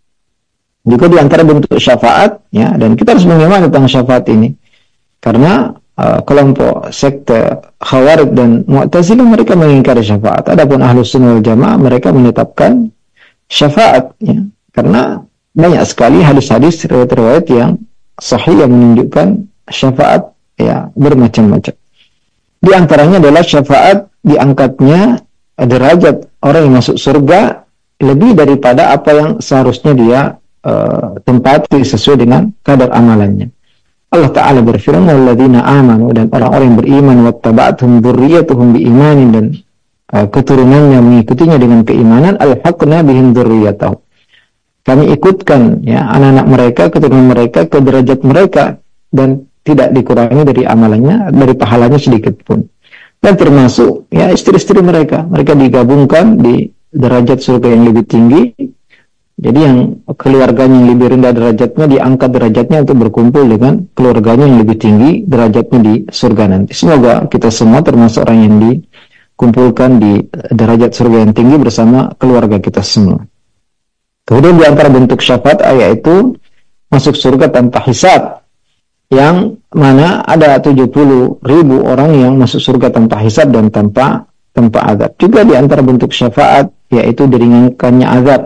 Juga di antara bentuk syafaat, ya, dan kita harus mengimani tentang syafaat ini, karena uh, kelompok sekte Khawarij dan Mu'tazilah mereka mengingkari syafaat. Adapun Ahlus Sunnah wal Jamaah mereka menetapkan syafaat, ya, karena banyak sekali hadis-hadis riwayat-riwayat yang sahih yang menunjukkan syafaat, ya, bermacam-macam. Di antaranya adalah syafaat diangkatnya derajat orang yang masuk surga lebih daripada apa yang seharusnya dia uh, tempati sesuai dengan kadar amalannya. Allah Ta'ala berfirman, walladzina amanu, dan orang-orang yang beriman, wattaba'athum dzurriyyatuhum biimanin, dan uh, keturunannya mengikutinya dengan keimanan, alhaqna bihim dzurriyyatahum, kami ikutkan, ya, anak-anak mereka, keturunan mereka ke derajat mereka, dan tidak dikurangi dari amalannya, dari pahalanya sedikit pun. Dan termasuk, ya, istri-istri mereka, mereka digabungkan di derajat surga yang lebih tinggi. Jadi yang keluarganya yang lebih rendah derajatnya diangkat derajatnya untuk berkumpul dengan keluarganya yang lebih tinggi derajatnya di surga nanti. Semoga kita semua termasuk orang yang dikumpulkan di derajat surga yang tinggi bersama keluarga kita semua. Kemudian di antara bentuk syafaat yaitu masuk surga tanpa hisab, yang mana ada tujuh puluh ribu orang yang masuk surga tanpa hisab dan tanpa tanpa azab. Juga di antara bentuk syafaat yaitu diringankannya azab,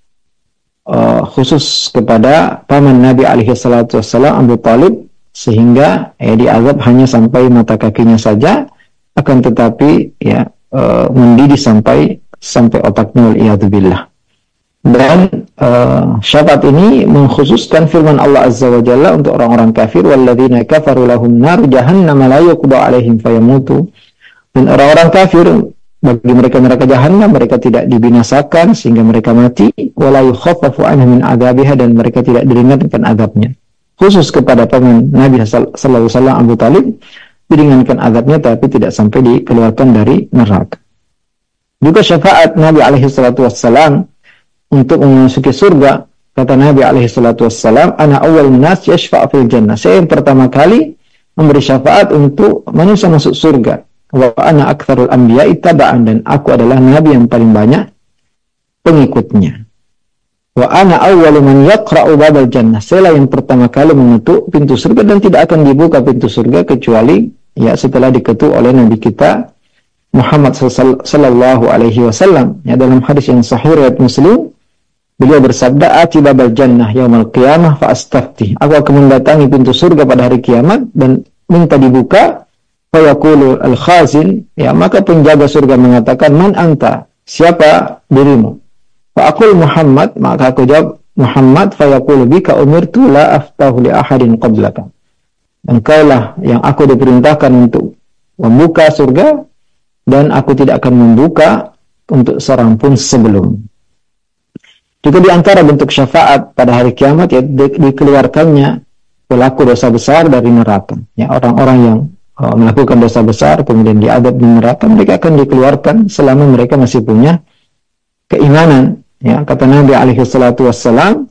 uh, khusus kepada paman Nabi alaihi salatu wassalam, Abu Talib, sehingga ya diazab hanya sampai mata kakinya saja, akan tetapi ya uh, mendidih sampai sampai otaknya, waliyadzubillah. Dan uh, syafaat ini mengkhususkan firman Allah Azza wa Jalla untuk orang-orang kafir, walladzina kafaru lahum naru jahannam la yuqda alaihim fayamutu. Dan orang-orang kafir, bagi mereka neraka jahannam, mereka tidak dibinasakan sehingga mereka mati, wala yukhaffafu anhum min adzabiha, dan mereka tidak diringankan azabnya. Khusus kepada paman Nabi sallallahu alaihi wasallam, Abu Talib, diringankan azabnya tapi tidak sampai dikeluarkan dari neraka. Juga syafaat Nabi alaihi salatu wassalam untuk memasuki surga, kata Nabi alaihi salatu wassalam, ana awwalun nas yashfa' fil jannah, saya yang pertama kali memberi syafaat untuk manusia masuk surga. Wa ana aktsarul anbiya'i taba'an, dan aku adalah nabi yang paling banyak pengikutnya. Wa ana awwalu man yaqra'u babal jannah, saya yang pertama kali mengetuk pintu surga, dan tidak akan dibuka pintu surga kecuali ya setelah diketuk oleh Nabi kita Muhammad sallallahu alaihi wasallam. Ya, dalam hadis yang sahih riwayat Muslim, beliau bersabda, ati babal jannah yaumal qiyamah fa astaftih, aku akan mendatangi pintu surga pada hari kiamat dan minta dibuka. Fa yaqulu al-khazin, ya, maka penjaga surga mengatakan, man anta, siapa dirimu? Fa aqul Muhammad, maka aku jawab Muhammad. Fa yaqulu bika umirtu la aftahu li ahadin qablaka, engkaulah yang aku diperintahkan untuk membuka surga, dan aku tidak akan membuka untuk seorang pun sebelum. Juga di antara bentuk syafaat pada hari kiamat, ya, di, dikeluarkannya pelaku dosa besar dari neraka. Ya, orang-orang yang uh, melakukan dosa besar kemudian diadab di neraka, mereka akan dikeluarkan selama mereka masih punya keimanan. Ya, kata Nabi alaihi salatu wassalam,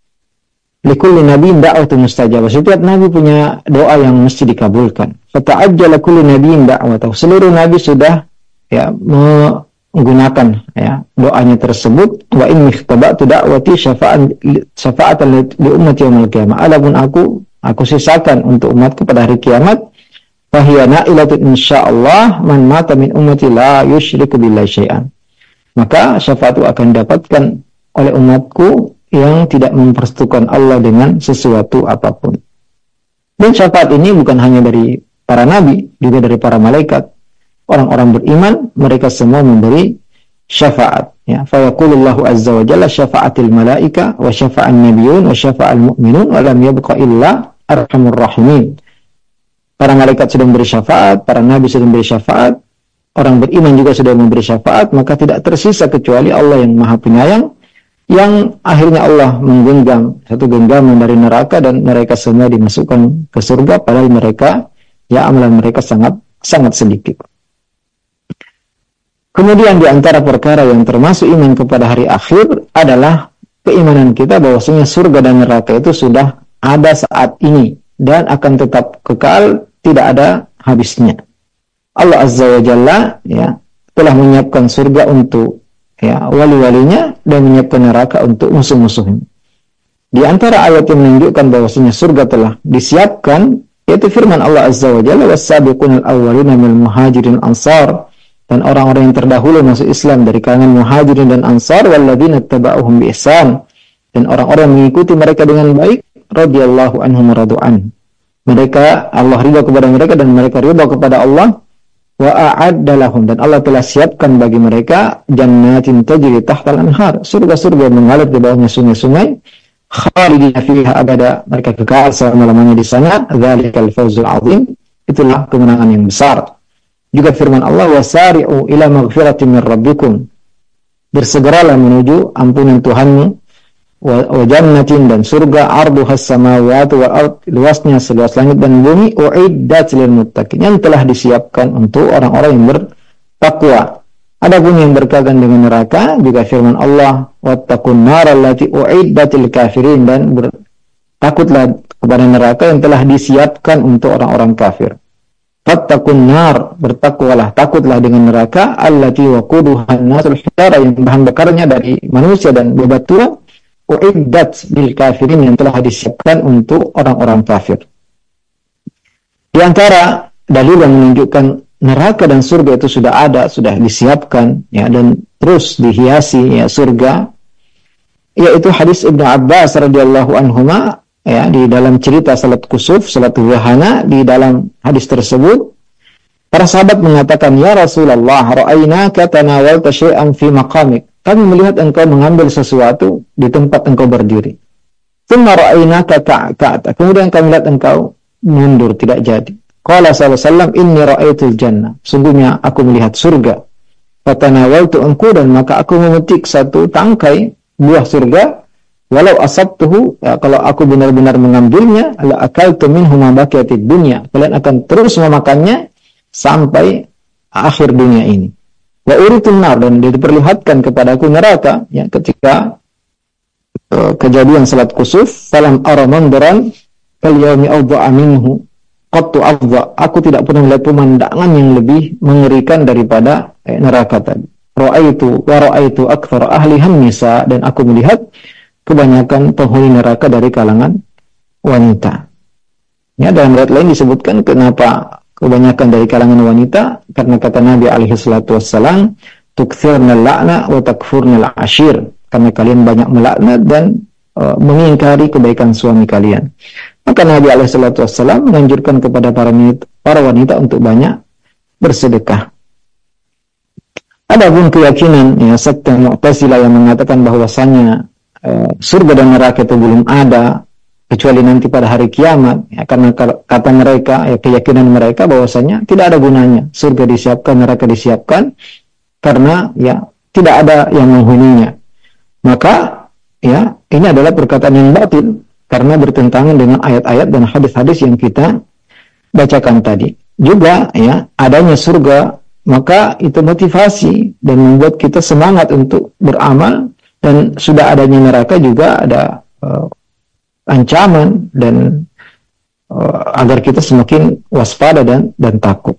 likulli nabiyyin da'watun mustajabah, setiap nabi punya doa yang mesti dikabulkan. Fata'ajjala kullu nabiyyin da'watahu, seluruh nabi sudah ya menggunakan ya doanya tersebut. Wa inni ikhtaba'tu da'wati syafa'an syafa'atan li ummati yaumil qiyamah, adapun aku aku sisakan untuk umatku pada hari kiamat, fa hiya na'ilatun insyaallah man mata min ummati la yusyriku billahi syai'an, maka syafaat itu akan dapatkan oleh umatku yang tidak mempersekutukan Allah dengan sesuatu apapun. Dan syafaat ini bukan hanya dari para nabi, juga dari para malaikat. Orang-orang beriman, mereka semua memberi syafaat. Ya, fa yaqulullahu azza wa jalla syafa'atil malaika wa syafa'an nabiyyun wa syafa'al mu'minun wa lam yabqa illa arhamur rahimin. Para malaikat sudah memberi syafaat, para nabi sudah memberi syafaat, orang beriman juga sudah memberi syafaat, maka tidak tersisa kecuali Allah yang Maha Penyayang, yang akhirnya Allah menggenggam satu genggaman dari neraka dan mereka semua dimasukkan ke surga, padahal mereka, ya amalan mereka sangat sangat sedikit. Kemudian di antara perkara yang termasuk iman kepada hari akhir adalah keimanan kita bahwasanya surga dan neraka itu sudah ada saat ini dan akan tetap kekal, tidak ada habisnya. Allah Azza wa Jalla ya telah menyiapkan surga untuk ya wali-walinya dan menyiapkan neraka untuk musuh-musuhnya. Di antara ayat yang menunjukkan bahwasanya surga telah disiapkan yaitu firman Allah Azza wa Jalla, was-sabiqunal awwaluna minal muhajirin ansar, dan orang-orang yang terdahulu masuk Islam dari kalangan muhajirin dan ansar, walladzina tabauhum bi ihsan, dan orang-orang yang mengikuti mereka dengan baik, radhiyallahu anhum wa radu'an. Mereka Allah ridha kepada mereka dan mereka ridha kepada Allah. Wa a'adda lahum, dan Allah telah siapkan bagi mereka jannatin tajri tahtal anhar, surga-surga yang mengalir di bawahnya sungai-sungai, khalidina fiha abada, mereka kekal selama-lamanya di sana. Dzalikal fawzul azim, itulah kemenangan yang besar. Juga firman Allah, wasari'u ila maghfiratin min rabbikum, bersegeralah menuju ampunan Tuhanmu, wa jannatin, dan surga, arduhas samawati wal ard, luasnya seluas langit dan bumi, uiddat lil muttaqin, yang telah disiapkan untuk orang-orang yang bertakwa. Adapun yang berkaitan dengan neraka, juga firman Allah, wattaqun nar allati uiddatil kafirin, dan takutlah kepada neraka yang telah disiapkan untuk orang-orang kafir. Fattaqun nar, bertakwalah, takutlah dengan neraka, allati waquduhan nasul hijara, yang bahan bakarnya dari manusia dan bebatuan, uiddat lil kafirin, yang telah disiapkan untuk orang-orang kafir. Di antara dalil yang menunjukkan neraka dan surga itu sudah ada, sudah disiapkan ya, dan terus dihiasi ya surga, yaitu hadis Ibnu Abbas radhiyallahu anhuma ya, di dalam cerita salat kusuf, salat wahana. Di dalam hadis tersebut para sahabat mengatakan, ya Rasulullah, ra'ainaka tanawalta syai'an fi maqamik, kami melihat engkau mengambil sesuatu di tempat engkau berdiri. Tsumma ra'ainaka ka'ata, kemudian kami lihat engkau mundur, tidak jadi. Qala sallallahu alaihi wasallam, inni ra'aitul jannah, sungguhnya aku melihat surga. Fatanawaltu anku, dan maka aku memetik satu tangkai buah surga. Walau asabtuhu, ya, kalau aku benar-benar mengambilnya, la akaltu minhu ma baqiyatid dunya, kalian akan terus memakannya sampai akhir dunia ini. Wa uritun nar, dan diperlihatkan kepadaku neraka ya, ketika uh, kejadian salat kusuf, falam ara mandaran kal yaumi awda'a minhu qattu afdha, aku tidak pernah melihat pemandangan yang lebih mengerikan daripada eh, neraka tadi. Ra'aitu wa ra'aitu aktsara ahlihan nisa, dan aku melihat kebanyakan penghuni neraka dari kalangan wanita. Ya, dalam riwayat lain disebutkan kenapa kebanyakan dari kalangan wanita, karena kata Nabi alaihi salatu wassalam, tukthirnal la'na wa takfurnal ashir, karena kalian banyak melaknat dan uh, mengingkari kebaikan suami kalian. Maka Nabi alaihi salatu wassalam menganjurkan kepada para wanita, para wanita untuk banyak bersedekah. Adapun keyakinan ya sekte Mu'tazilah yang mengatakan bahwasanya Uh, surga dan neraka itu belum ada kecuali nanti pada hari kiamat ya, karena kata mereka ya, keyakinan mereka bahwasanya tidak ada gunanya surga disiapkan, neraka disiapkan, karena ya tidak ada yang menghuninya. Maka ya ini adalah perkataan yang batil karena bertentangan dengan ayat-ayat dan hadis-hadis yang kita bacakan tadi. Juga ya adanya surga, maka itu motivasi dan membuat kita semangat untuk beramal. Dan sudah adanya neraka juga ada uh, ancaman dan uh, agar kita semakin waspada dan dan takut.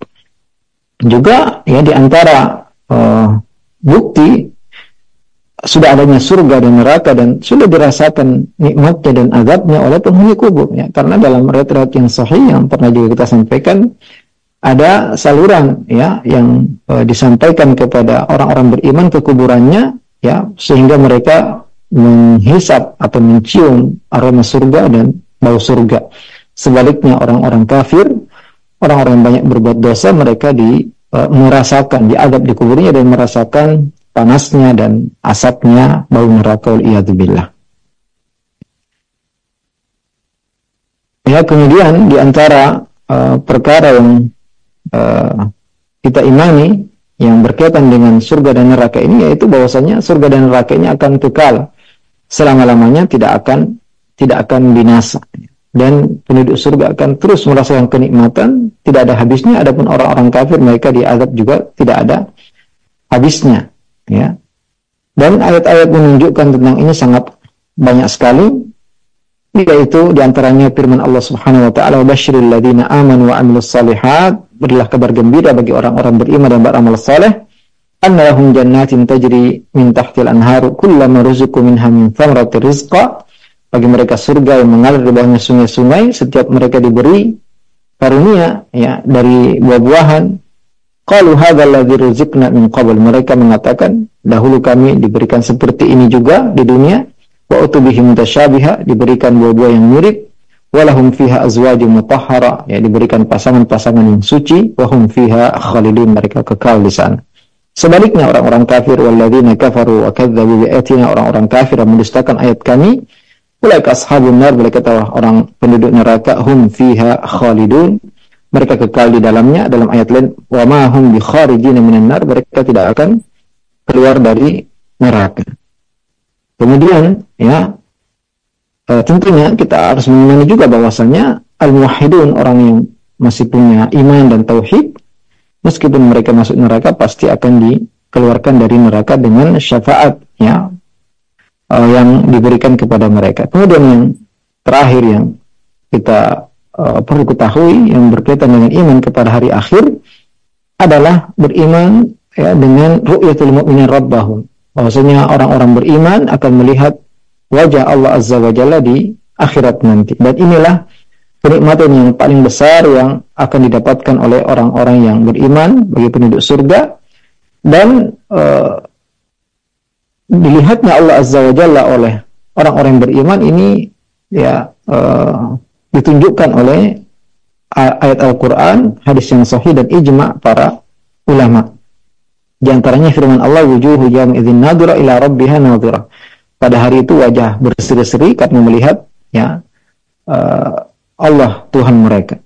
Juga ya di antara uh, bukti sudah adanya surga dan neraka dan sudah dirasakan nikmatnya dan azabnya oleh penghuni kubur ya, karena dalam riwayat yang sahih yang pernah juga kita sampaikan, ada saluran ya yang uh, disampaikan kepada orang-orang beriman ke kuburannya ya, sehingga mereka menghisap atau mencium aroma surga dan bau surga. Sebaliknya orang-orang kafir, orang-orang yang banyak berbuat dosa, mereka di uh, merasakan, diadab di kuburnya dan merasakan panasnya dan asapnya bau neraka, waliyadzubillah. Ya, kemudian di antara uh, perkara yang uh, kita imani yang berkaitan dengan surga dan neraka ini, yaitu bahwasanya surga dan neraka ini akan kekal selama-lamanya, tidak akan tidak akan binasa, dan penduduk surga akan terus merasakan kenikmatan, tidak ada habisnya. Adapun orang-orang kafir, mereka diazab juga tidak ada habisnya, ya. Dan ayat-ayat menunjukkan tentang ini sangat banyak sekali, yaitu diantaranya firman Allah Subhanahu wa taala, "Basyiril ladzina amanu wa 'amilus shalihat", berilah kabar gembira bagi orang-orang beriman dan beramal saleh, "anna lahum jannatin tajri min tahtil anharu kullama ruziqu minha min thamaratir rizqa", bagi mereka surga yang mengalir di bawahnya sungai-sungai, setiap mereka diberi karunia, ya, dari buah-buahan. Qalu hadzal ladzi ruziqna min qabl, mereka mengatakan dahulu kami diberikan seperti ini juga di dunia. Wa utubihi mutasyabiha, diberikan buah-buah yang mirip. Walahum fiha azwajun mutahhara, ya, diberikan pasangan-pasangan yang suci. Wa hum fiha khalidun, mereka kekal di sana. Sebaliknya orang-orang kafir, walladzina kafaru wa kadzdzabu bi ayatina, orang-orang kafir yang mendustakan ayat kami, ulaika ashabun nar, mereka adalah orang penduduk neraka, hum fiha khalidun, mereka kekal di dalamnya. Dalam ayat lain, wa ma hum bi kharijin minan nar, mereka tidak akan keluar dari neraka. Kemudian, ya, e, tentunya kita harus mengimani juga bahwasanya al-muwahhidun, orang yang masih punya iman dan tauhid, meskipun mereka masuk neraka pasti akan dikeluarkan dari neraka dengan syafaat, ya, e, yang diberikan kepada mereka. Kemudian yang terakhir yang kita e, perlu ketahui yang berkaitan dengan iman kepada hari akhir adalah beriman, ya, dengan ru'yatul mu'minin rabbahum, bahwasanya orang-orang beriman akan melihat wajah Allah Azza wa Jalla di akhirat nanti. Dan inilah kenikmatan yang paling besar yang akan didapatkan oleh orang-orang yang beriman bagi penduduk surga. Dan uh, dilihatnya Allah Azza wa Jalla oleh orang-orang yang beriman ini, ya, uh, ditunjukkan oleh ayat Al-Quran, hadis yang sahih, dan ijma' para ulama. Di antaranya firman Allah, wujuhu yawma idzin nadhira ila rabbiha nadhira. Pada hari itu wajah berseri-seri karena melihat, ya, uh, Allah Tuhan mereka.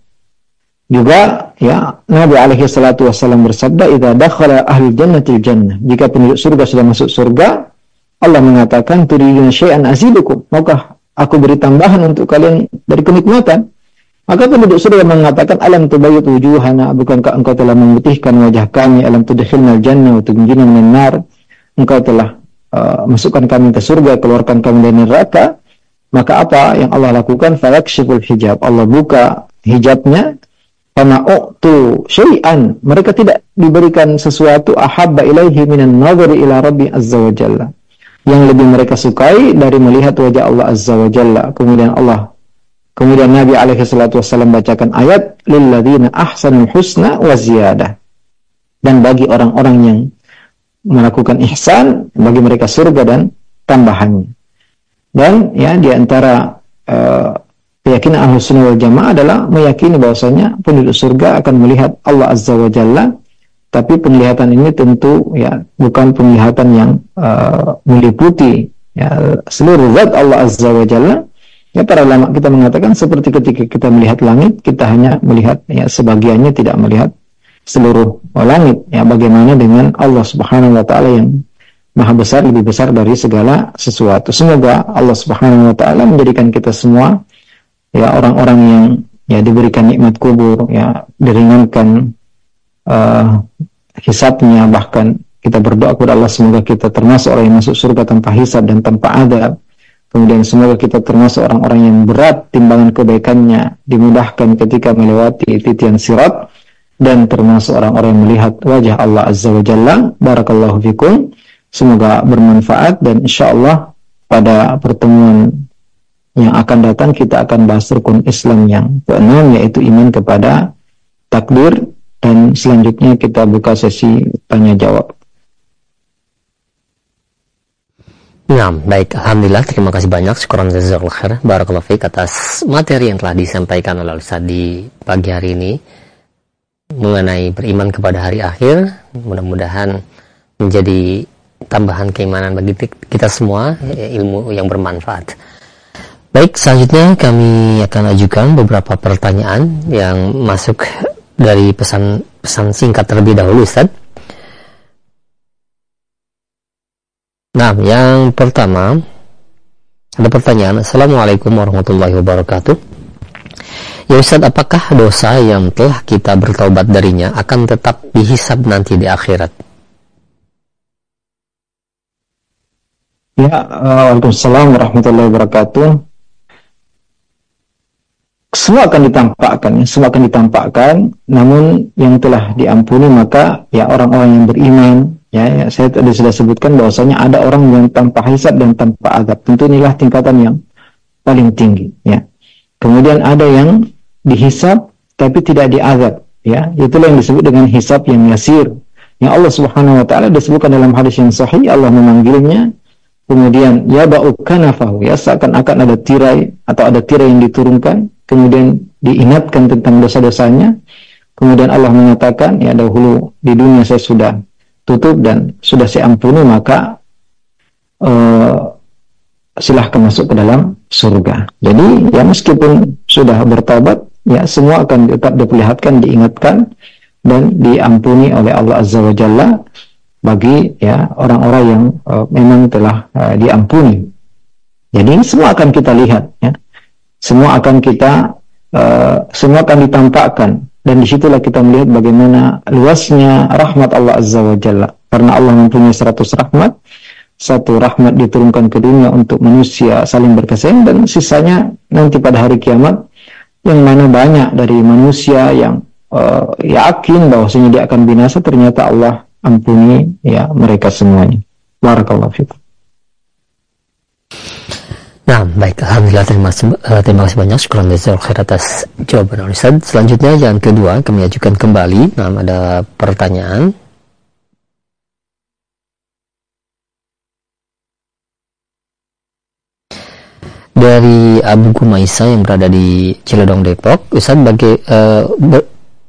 Juga, ya, Nabi alaihi salatu wasallam bersabda, idza dakhala ahlul jannatil jannah, jika penduduk surga sudah masuk surga, Allah mengatakan, turiduna syai'an azidukum, maukah aku beri tambahan untuk kalian dari kenikmatan? Maka penduduk surga mengatakan, alam tubayyit wujuhana, bukankah engkau telah memutihkan wajah kami, alam tudkhilnal jannah wa tunjina minan nar, engkau telah uh, masukkan kami ke surga, keluarkan kami dari neraka. Maka apa yang Allah lakukan? Falakshiful hijab, Allah buka hijabnya. Fama u'tu syai'an, mereka tidak diberikan sesuatu ahabba ilaihi minan nadhari ila rabbi azza wa jalla, yang lebih mereka sukai dari melihat wajah Allah Azza wa Jalla. Kemudian Allah Kemudian Nabi alaihi salatu wasallam bacakan ayat lilladzina ahsanul husna wa ziyadah. Dan bagi orang-orang yang melakukan ihsan, bagi mereka surga dan tambahannya. Dan, ya, di antara uh, keyakinan Ahlus Sunnah wal Jamaah adalah meyakini bahwasanya penduduk surga akan melihat Allah Azza wa Jalla, tapi penglihatan ini tentu, ya, bukan penglihatan yang uh, meliputi, ya, seluruh zat Allah Azza wa Jalla. Ya, para ulama kita mengatakan seperti ketika kita melihat langit, kita hanya melihat, ya, sebagiannya, tidak melihat seluruh langit. Ya, bagaimana dengan Allah Subhanahu wa taala yang maha besar, lebih besar dari segala sesuatu. Semoga Allah Subhanahu wa taala menjadikan kita semua, ya, orang-orang yang, ya, diberikan nikmat kubur, ya, diringankan uh, hisabnya, bahkan kita berdoa kepada Allah semoga kita termasuk orang yang masuk surga tanpa hisab dan tanpa adab. Kemudian semoga kita termasuk orang-orang yang berat timbangan kebaikannya, dimudahkan ketika melewati titian sirat, dan termasuk orang-orang yang melihat wajah Allah Azza wa Jalla. Barakallahu fikum. Semoga bermanfaat, dan insyaallah pada pertemuan yang akan datang kita akan bahas rukun Islam yang keenam, yaitu iman kepada takdir, dan selanjutnya kita buka sesi tanya jawab. Nah, baik, alhamdulillah, terima kasih banyak, syukuran jazakallahu khair, barakallahu fiik atas materi yang telah disampaikan oleh Ustaz di pagi hari ini mengenai beriman kepada hari akhir. Mudah-mudahan menjadi tambahan keimanan bagi kita semua, ilmu yang bermanfaat. Baik, selanjutnya kami akan ajukan beberapa pertanyaan yang masuk dari pesan-pesan singkat terlebih dahulu, Ustaz. Nah, yang pertama ada pertanyaan. Assalamualaikum warahmatullahi wabarakatuh. Ya Ustaz, apakah dosa yang telah kita bertaubat darinya akan tetap dihisab nanti di akhirat? Ya, waalaikumsalam warahmatullahi wabarakatuh. Semua akan ditampakkan, ya, semua akan ditampakkan. Namun yang telah diampuni maka ya orang-orang yang beriman. Ya, ya, saya tadi sudah sebutkan bahwasanya ada orang yang tanpa hisab dan tanpa azab. Tentu inilah tingkatan yang paling tinggi. Ya. Kemudian ada yang dihisab tapi tidak diazab. Ya, itulah yang disebut dengan hisab yang yasir. Yang Allah Subhanahu Wa Taala disebutkan dalam hadis yang sahih, Allah memanggilnya. Kemudian ya ba'u kanafahu, ya seakan-akan ada tirai atau ada tirai yang diturunkan. Kemudian diingatkan tentang dosa-dosanya. Kemudian Allah menyatakan, ya dahulu di dunia saya sudah tutup dan sudah saya ampuni, maka uh, silahkan masuk ke dalam surga. Jadi ya meskipun sudah bertobat, ya semua akan tetap diperlihatkan, diingatkan dan diampuni oleh Allah Azza wa Jalla bagi ya orang-orang yang uh, memang telah uh, diampuni. Jadi semua akan kita lihat, ya. Semua akan kita uh, semua akan ditampakkan. Dan disitulah kita melihat bagaimana luasnya rahmat Allah Azza wa Jalla. Karena Allah mempunyai seratus rahmat, satu rahmat diturunkan ke dunia untuk manusia saling berkasih, dan sisanya nanti pada hari kiamat, yang mana banyak dari manusia yang uh, yakin bahwasanya dia akan binasa, ternyata Allah ampuni ya mereka semuanya. Barakallahu fikum. Nah, baik, alhamdulillah, terima, uh, terima kasih banyak, syukuran jazakallahu khair atas jawaban Ustaz. Selanjutnya yang kedua kami ajukan kembali. Nah, ada pertanyaan dari Abu Gumaisa yang berada di Ciledug, Depok. Ustaz, bagi uh, ber,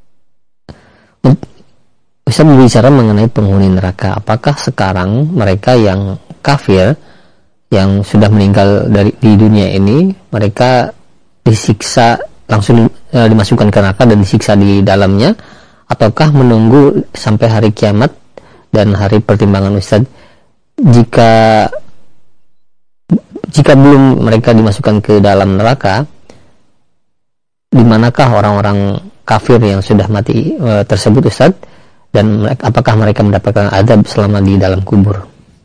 Ustaz berbicara mengenai penghuni neraka. Apakah sekarang mereka yang kafir yang sudah meninggal dari di dunia ini, mereka disiksa langsung e, dimasukkan ke neraka dan disiksa di dalamnya, ataukah menunggu sampai hari kiamat dan hari pertimbangan Ustaz? Jika jika belum mereka dimasukkan ke dalam neraka, di manakah orang-orang kafir yang sudah mati e, tersebut, Ustaz? Dan mereka, apakah mereka mendapatkan azab selama di dalam kubur?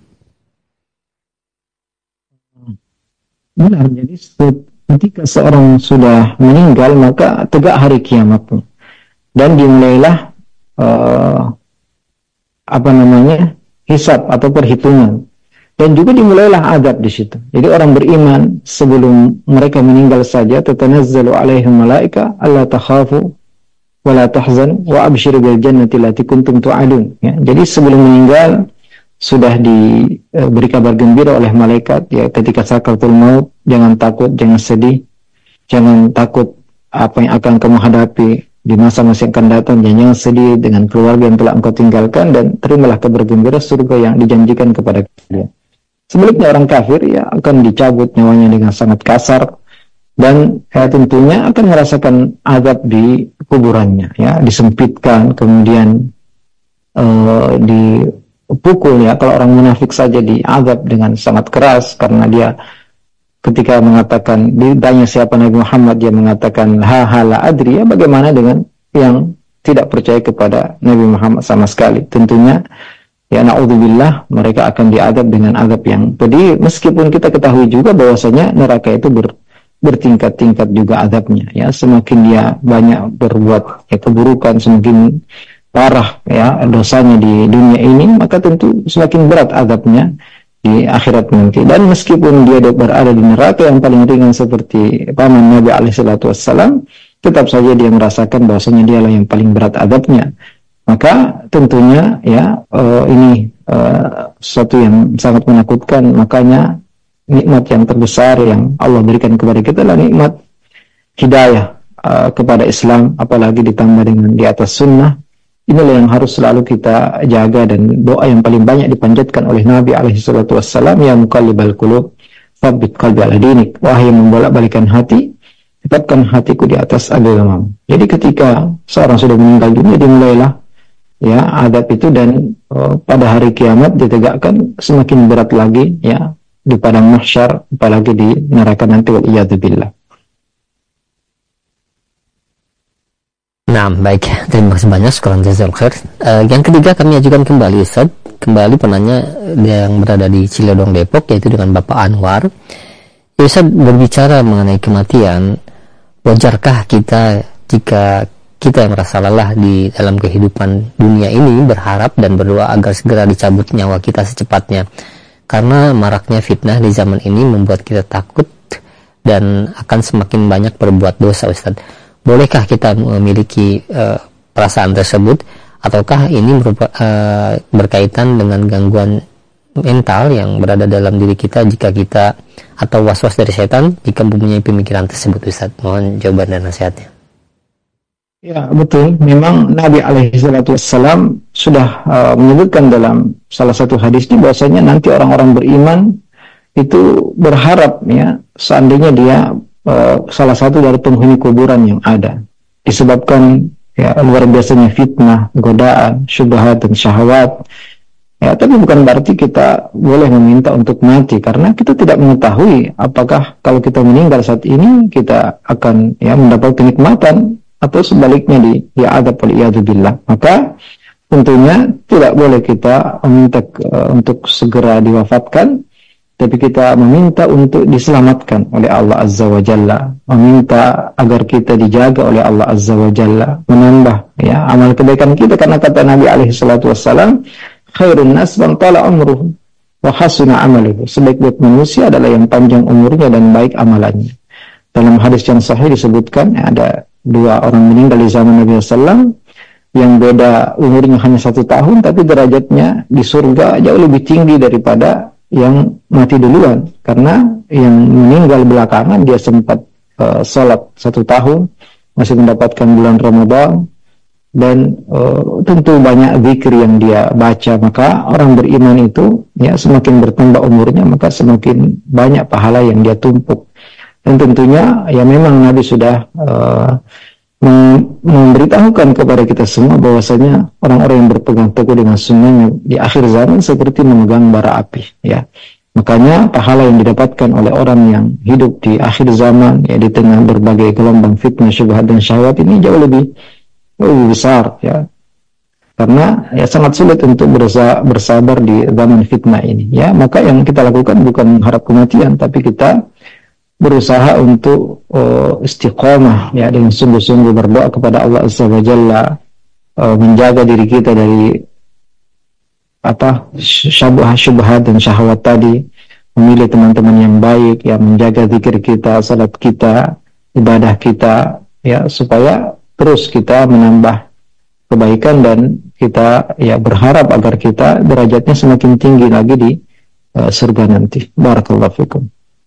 Benar, jadi ketika seorang sudah meninggal maka tegak hari kiamat pun, dan dimulailah uh, apa namanya hisab atau perhitungan, dan juga dimulailah azab di situ. Jadi orang beriman sebelum mereka meninggal saja, tatanazzalu alaihim malaika alla takhafu wa la tahzanu wa abshiru bil jannati allati kuntum tu'adun. Ya, jadi sebelum meninggal sudah diberi kabar gembira oleh malaikat, ya ketika sakaratul maut, jangan takut, jangan sedih, jangan takut apa yang akan kamu hadapi di masa-masa yang akan datang, dan jangan sedih dengan keluarga yang telah engkau tinggalkan, dan terimalah kabar gembira surga yang dijanjikan kepada kalian. Sebaliknya orang kafir ya akan dicabut nyawanya dengan sangat kasar, dan ya, tentunya akan merasakan azab di kuburannya, ya disempitkan, kemudian uh, di pukul, ya kalau orang munafik saja diazab dengan sangat keras karena dia ketika mengatakan, ditanya siapa Nabi Muhammad, dia mengatakan ha ha la adri, ya bagaimana dengan yang tidak percaya kepada Nabi Muhammad sama sekali. Tentunya ya na'udzubillah, mereka akan diazab dengan azab yang pedih, meskipun kita ketahui juga bahwasanya neraka itu ber, bertingkat-tingkat juga azabnya, ya semakin dia banyak berbuat ya keburukan, semakin parah ya dosanya di dunia ini, maka tentu semakin berat azabnya di akhirat nanti. Dan meskipun dia berada di neraka yang paling ringan seperti paman Nabi alaihi salatu wassalam, tetap saja dia merasakan bahwasanya dialah yang paling berat azabnya. Maka tentunya ya uh, ini uh, sesuatu yang sangat menakutkan. Makanya nikmat yang terbesar yang Allah berikan kepada kita adalah nikmat hidayah uh, kepada Islam, apalagi ditambah dengan di atas sunnah. Inilah yang harus selalu kita jaga, dan doa yang paling banyak dipanjatkan oleh Nabi alaihi salatu wassalam, ya muqallibal qulub tsabbit qalbi ala dinik, wahai yang membolak-balikan hati, tetapkan hatiku di atas agamamu. Jadi ketika seorang sudah meninggal dunia, dimulailah ya adab itu, dan uh, pada hari kiamat ditegakkan semakin berat lagi ya di padang mahsyar, apalagi di neraka nanti, wal iyadu billah. Nah, baik. Terima kasih banyak. Sekarang jazakallahu khair. Uh, yang ketiga kami ajukan kembali, Ustaz. Kembali penanya yang berada di Ciledug, Depok, yaitu dengan Bapak Anwar. Ya, Ustaz, berbicara mengenai kematian, wajarkah kita jika kita yang merasa lelah di dalam kehidupan dunia ini berharap dan berdoa agar segera dicabut nyawa kita secepatnya? Karena maraknya fitnah di zaman ini membuat kita takut dan akan semakin banyak berbuat dosa, Ustaz. Bolehkah kita memiliki uh, perasaan tersebut, ataukah ini merupa, uh, berkaitan dengan gangguan mental yang berada dalam diri kita jika kita, atau was-was dari setan jika mempunyai pemikiran tersebut, Ustaz? Mohon jawaban dan nasihatnya. Ya, betul. Memang Nabi alaihi salatu wassalam sudah uh, menyebutkan dalam salah satu hadisnya bahwasanya nanti orang-orang beriman itu berharap ya seandainya dia Uh, salah satu dari penghuni kuburan yang ada, disebabkan ya luar biasanya fitnah, godaan, syubhat dan syahwat. Ya, tapi bukan berarti kita boleh meminta untuk mati, karena kita tidak mengetahui apakah kalau kita meninggal saat ini kita akan ya mendapat kenikmatan atau sebaliknya di diadab oleh iyadzubillah. Maka tentunya tidak boleh kita meminta uh, untuk segera diwafatkan, tapi kita meminta untuk diselamatkan oleh Allah Azza wa Jalla, meminta agar kita dijaga oleh Allah Azza wa Jalla, menambah ya amal kebaikan kita, karena kata Nabi alaihi salatu wassalam, khairun nas man tala umruhu wa hasuna amaluhu. Sebaik-baik manusia adalah yang panjang umurnya dan baik amalannya. Dalam hadis yang sahih disebutkan ya, ada dua orang meninggal di zaman Nabi sallallahu alaihi wasallam yang beda umurnya hanya satu tahun, tapi derajatnya di surga jauh lebih tinggi daripada yang mati duluan, karena yang meninggal belakangan dia sempat uh, sholat satu tahun, masih mendapatkan bulan Ramadan, dan uh, tentu banyak zikir yang dia baca. Maka orang beriman itu ya semakin bertambah umurnya, maka semakin banyak pahala yang dia tumpuk. Dan tentunya ya memang Nabi sudah uh, memberitahukan kepada kita semua bahwasanya orang-orang yang berpegang teguh dengan sunnahnya di akhir zaman seperti memegang bara api ya. Makanya pahala yang didapatkan oleh orang yang hidup di akhir zaman ya, di tengah berbagai gelombang fitnah, syubhat dan syahwat ini jauh lebih lebih besar ya. Karena ya sangat sulit untuk bersabar di zaman fitnah ini ya. Maka yang kita lakukan bukan mengharap kematian, tapi kita berusaha untuk uh, istiqomah ya, dengan sungguh-sungguh berdoa kepada Allah Azza wa Jalla, uh, menjaga diri kita dari apa syubhat dan syahwat tadi, memilih teman-teman yang baik yang menjaga zikir kita, salat kita, ibadah kita ya, supaya terus kita menambah kebaikan dan kita ya berharap agar kita derajatnya semakin tinggi lagi di uh, surga nanti. Barakallahu fikum.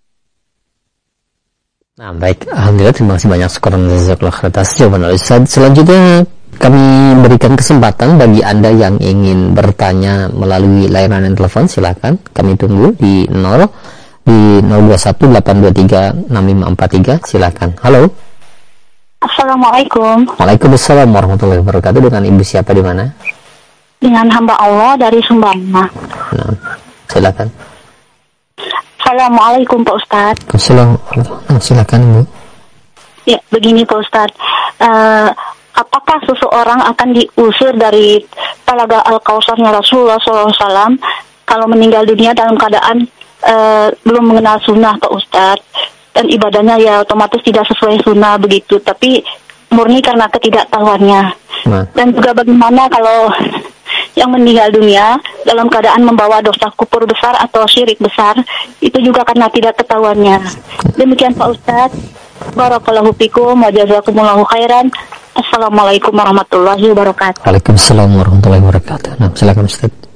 Nah, baik, alhamdulillah, terima kasih banyak sekarang atas jawaban Ustaz. Selanjutnya kami berikan kesempatan bagi Anda yang ingin bertanya melalui layanan telepon, silakan. Kami tunggu di nol di nol dua satu delapan dua tiga enam lima empat tiga, silakan. Halo. Assalamualaikum. Waalaikumsalam warahmatullahi wabarakatuh. Dengan Ibu siapa di mana? Dengan hamba Allah dari Sumbang. Nah, silakan. Assalamualaikum Pak Ustadz. Assalamualaikum. Silakan Bu. Ya, begini Pak Ustadz. Uh, apakah seseorang akan diusir dari Talaga Al-Kausarnya Rasulullah shallallahu alaihi wasallam kalau meninggal dunia dalam keadaan uh, belum mengenal sunnah Pak Ustadz, dan ibadahnya ya otomatis tidak sesuai sunnah begitu, tapi murni karena ketidaktahuannya. Nah. Dan juga bagaimana kalau yang meninggal dunia dalam keadaan membawa dosa kufur besar atau syirik besar, itu juga karena tidak ketahuannya. Demikian Pak Ustadz. Barakallahu fikum wa jazakumullahu khairan. Assalamualaikum warahmatullahi wabarakatuh. Waalaikumsalam warahmatullahi wabarakatuh. Nah, silakan Ustaz.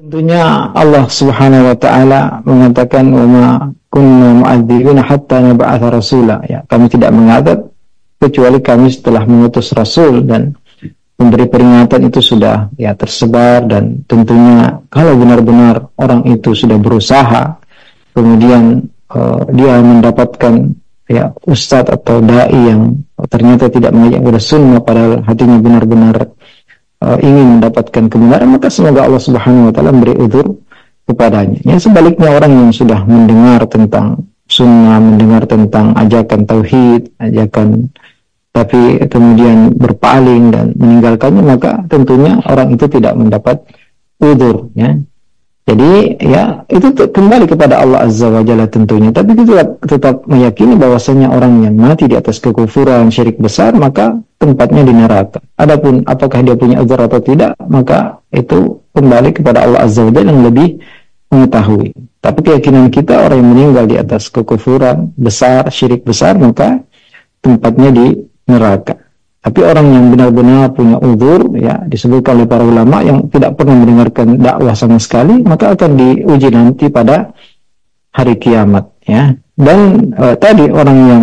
Tentunya Allah Subhanahu wa taala mengatakan wa ma kunna mu'adzibina hatta nab'atha rasula, ya, kami tidak mengadab kecuali kami setelah mengutus rasul, dan memberi peringatan itu sudah ya tersebar. Dan tentunya kalau benar-benar orang itu sudah berusaha kemudian uh, dia mendapatkan ya ustadz atau dai yang ternyata tidak mengajak kepada sunnah padahal hatinya benar-benar Uh, ingin mendapatkan kebenaran, maka semoga Allah Subhanahu wa taala memberi udzur kepadanya. Ya, sebaliknya orang yang sudah mendengar tentang sunnah, mendengar tentang ajakan tauhid, ajakan tapi kemudian berpaling dan meninggalkannya, maka tentunya orang itu tidak mendapat udzur, ya. Jadi ya itu kembali kepada Allah Azza wa Jalla tentunya. Tapi kita tetap meyakini bahwasanya orang yang mati di atas kekufuran syirik besar maka tempatnya di neraka. Adapun apakah dia punya udzur atau tidak, maka itu kembali kepada Allah Azza wa Jalla yang lebih mengetahui. Tapi keyakinan kita orang yang meninggal di atas kekufuran besar, syirik besar, maka tempatnya di neraka. Tapi orang yang benar-benar punya udzur, ya, disebutkan oleh para ulama yang tidak pernah mendengarkan dakwah sama sekali, maka akan diuji nanti pada hari kiamat, ya. Dan uh, tadi orang yang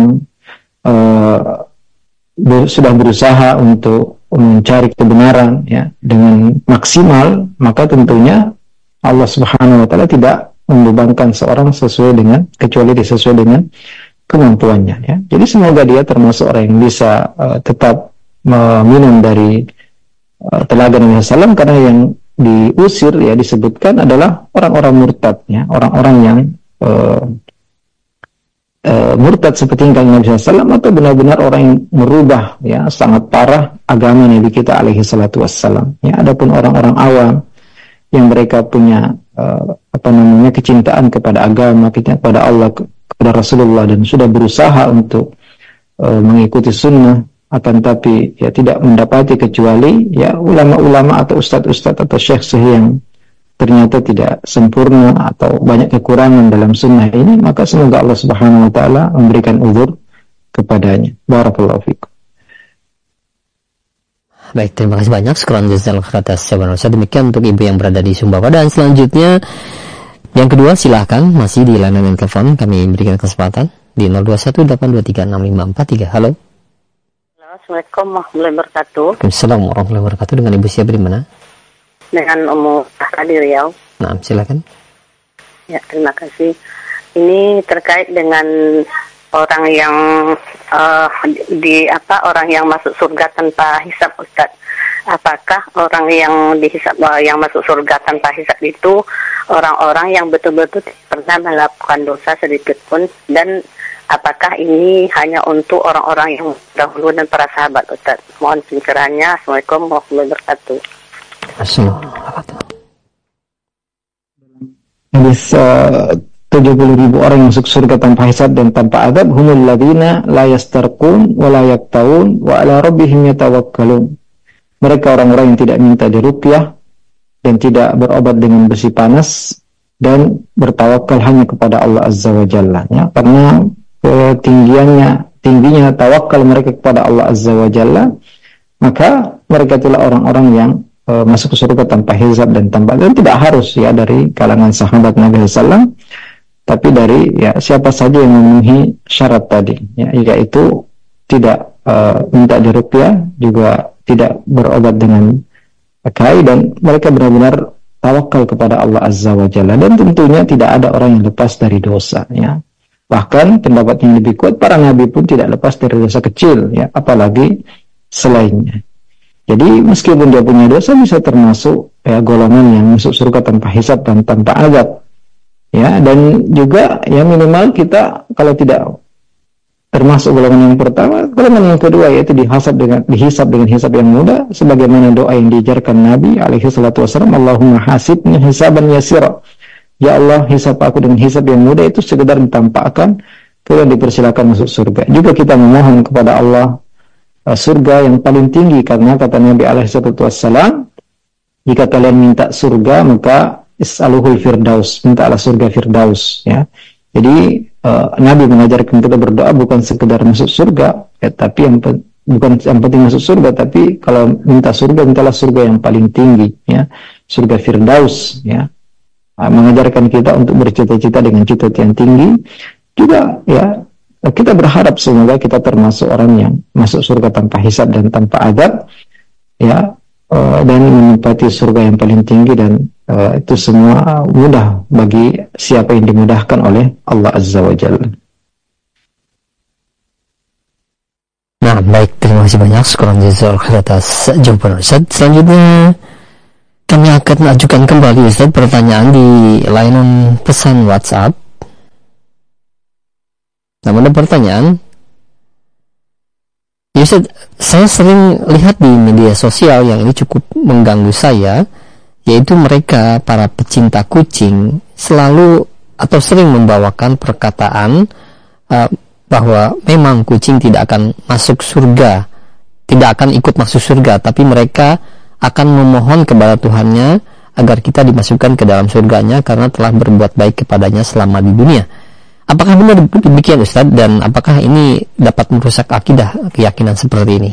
uh, ber, sudah berusaha untuk mencari kebenaran, ya, dengan maksimal, maka tentunya Allah Subhanahu wa taala tidak membebankan seorang sesuai dengan kecuali sesuai dengan kemampuannya, ya. Jadi semoga dia termasuk orang yang bisa uh, tetap meminum dari uh, telaga Nabi sallallahu alaihi wasallam, karena yang diusir ya disebutkan adalah orang-orang murtad, ya, orang-orang yang uh, uh, murtad seperti yang Nabi sallallahu alaihi wasallam, atau benar-benar orang yang merubah ya sangat parah agama Nabi kita alaihi salatu wassalam. Ya, adapun orang-orang awam yang mereka punya uh, apa namanya kecintaan kepada agama, kepada Allah, kepada Rasulullah, dan sudah berusaha untuk uh, mengikuti sunnah, akan tapi ya tidak mendapati kecuali ya ulama-ulama atau ustadz-ustadz atau syekh-syekh yang ternyata tidak sempurna atau banyak kekurangan dalam sunnah ini, maka semoga Allah Subhanahu wa taala memberikan uzur kepadanya. Barakallahu fikum. Baik, terima kasih banyak sekurang jazakallahu khairan atas jawaban Ustaz. Demikian untuk ibu yang berada di Sumbawa. Dan selanjutnya yang kedua, silahkan masih di layanan telepon kami berikan kesempatan di nol dua satu delapan dua tiga enam lima empat tiga. Halo. Assalamualaikum warahmatullahi wabarakatuh. Waalaikumsalam warahmatullahi wabarakatuh. Dengan ibu siapa di mana? Dengan Ummu Tahta di Riau. Nah, silakan. Ya, terima kasih. Ini terkait dengan orang yang uh, di apa orang yang masuk surga tanpa hisab, Ustaz. Apakah orang yang dihisab uh, yang masuk surga tanpa hisab itu orang-orang yang betul-betul pernah melakukan dosa sedikit pun, dan apakah ini hanya untuk orang-orang yang dahulu dan para sahabat, Ustaz? Mohon pencerahannya. Assalamualaikum warahmatullahi wabarakatuh. Assalamualaikum. Hadis uh, tujuh puluh ribu orang yang masuk surga tanpa hisab dan tanpa adab, humul ladzina la yastarqun wa la yaktawun wa ala rabbihim yatawakkalun. Mereka orang-orang yang tidak minta diruqyah dan tidak berobat dengan besi panas dan bertawakal hanya kepada Allah Azza wa Jalla, ya, karena ketinggiannya tingginya tawakal mereka kepada Allah Azza wa Jalla, maka mereka itulah orang-orang yang uh, masuk ke surga tanpa hisab dan tanpa, dan tidak harus ya dari kalangan sahabat Nabi sallallahu alaihi wasallam, tapi dari ya siapa saja yang memenuhi syarat tadi, ya, yaitu tidak uh, minta diruqyah, juga tidak berobat dengan kai, dan mereka benar-benar tawakal kepada Allah Azza wa Jalla. Dan tentunya tidak ada orang yang lepas dari dosa, ya. Bahkan pendapat yang lebih kuat, para nabi pun tidak lepas dari dosa kecil, ya, apalagi selainnya. Jadi meskipun dia punya dosa, bisa termasuk ya golongan yang masuk surga tanpa hisab dan tanpa azab, ya. Dan juga ya minimal kita kalau tidak termasuk golongan yang pertama, golongan yang kedua yaitu dihisab dengan dihisab dengan hisab yang mudah, sebagaimana doa yang diajarkan Nabi alaihi salatu wasallam, Allahumma hasibni hisaban yasira. Ya Allah, hisab aku dengan hisab yang mudah, itu sekedar ditampakkan, kemudian dipersilakan masuk surga. Juga kita memohon kepada Allah uh, surga yang paling tinggi, karena kata Nabi alaihi salatu wassalam, jika kalian minta surga maka is'aluhul firdaus, mintalah surga firdaus, ya. Jadi uh, Nabi mengajarkan kita berdoa bukan sekedar masuk surga, ya, tapi yang pe- bukan yang penting masuk surga, tapi kalau minta surga, mintalah surga yang paling tinggi, ya, surga firdaus, ya. uh, mengajarkan kita untuk bercita-cita dengan cita-cita yang tinggi. Juga ya kita berharap semoga kita termasuk orang yang masuk surga tanpa hisab dan tanpa adab, ya, uh, dan menempati surga yang paling tinggi, dan uh, itu semua mudah bagi siapa yang dimudahkan oleh Allah Azza wa Jalla. Nah, baik, terima kasih banyak sekurang jazakallahu atas jawaban Ustaz. Selanjutnya kami akan ajukan kembali Ustaz pertanyaan di layanan pesan WhatsApp. Namun ada pertanyaan, ya Ustaz, saya sering lihat di media sosial yang ini cukup mengganggu saya, yaitu mereka para pecinta kucing selalu atau sering membawakan perkataan uh, bahwa memang kucing tidak akan masuk surga, tidak akan ikut masuk surga, tapi mereka akan memohon kepada Tuhannya agar kita dimasukkan ke dalam surganya karena telah berbuat baik kepadanya selama di dunia. Apakah benar demikian Ustaz, dan apakah ini dapat merusak akidah keyakinan seperti ini?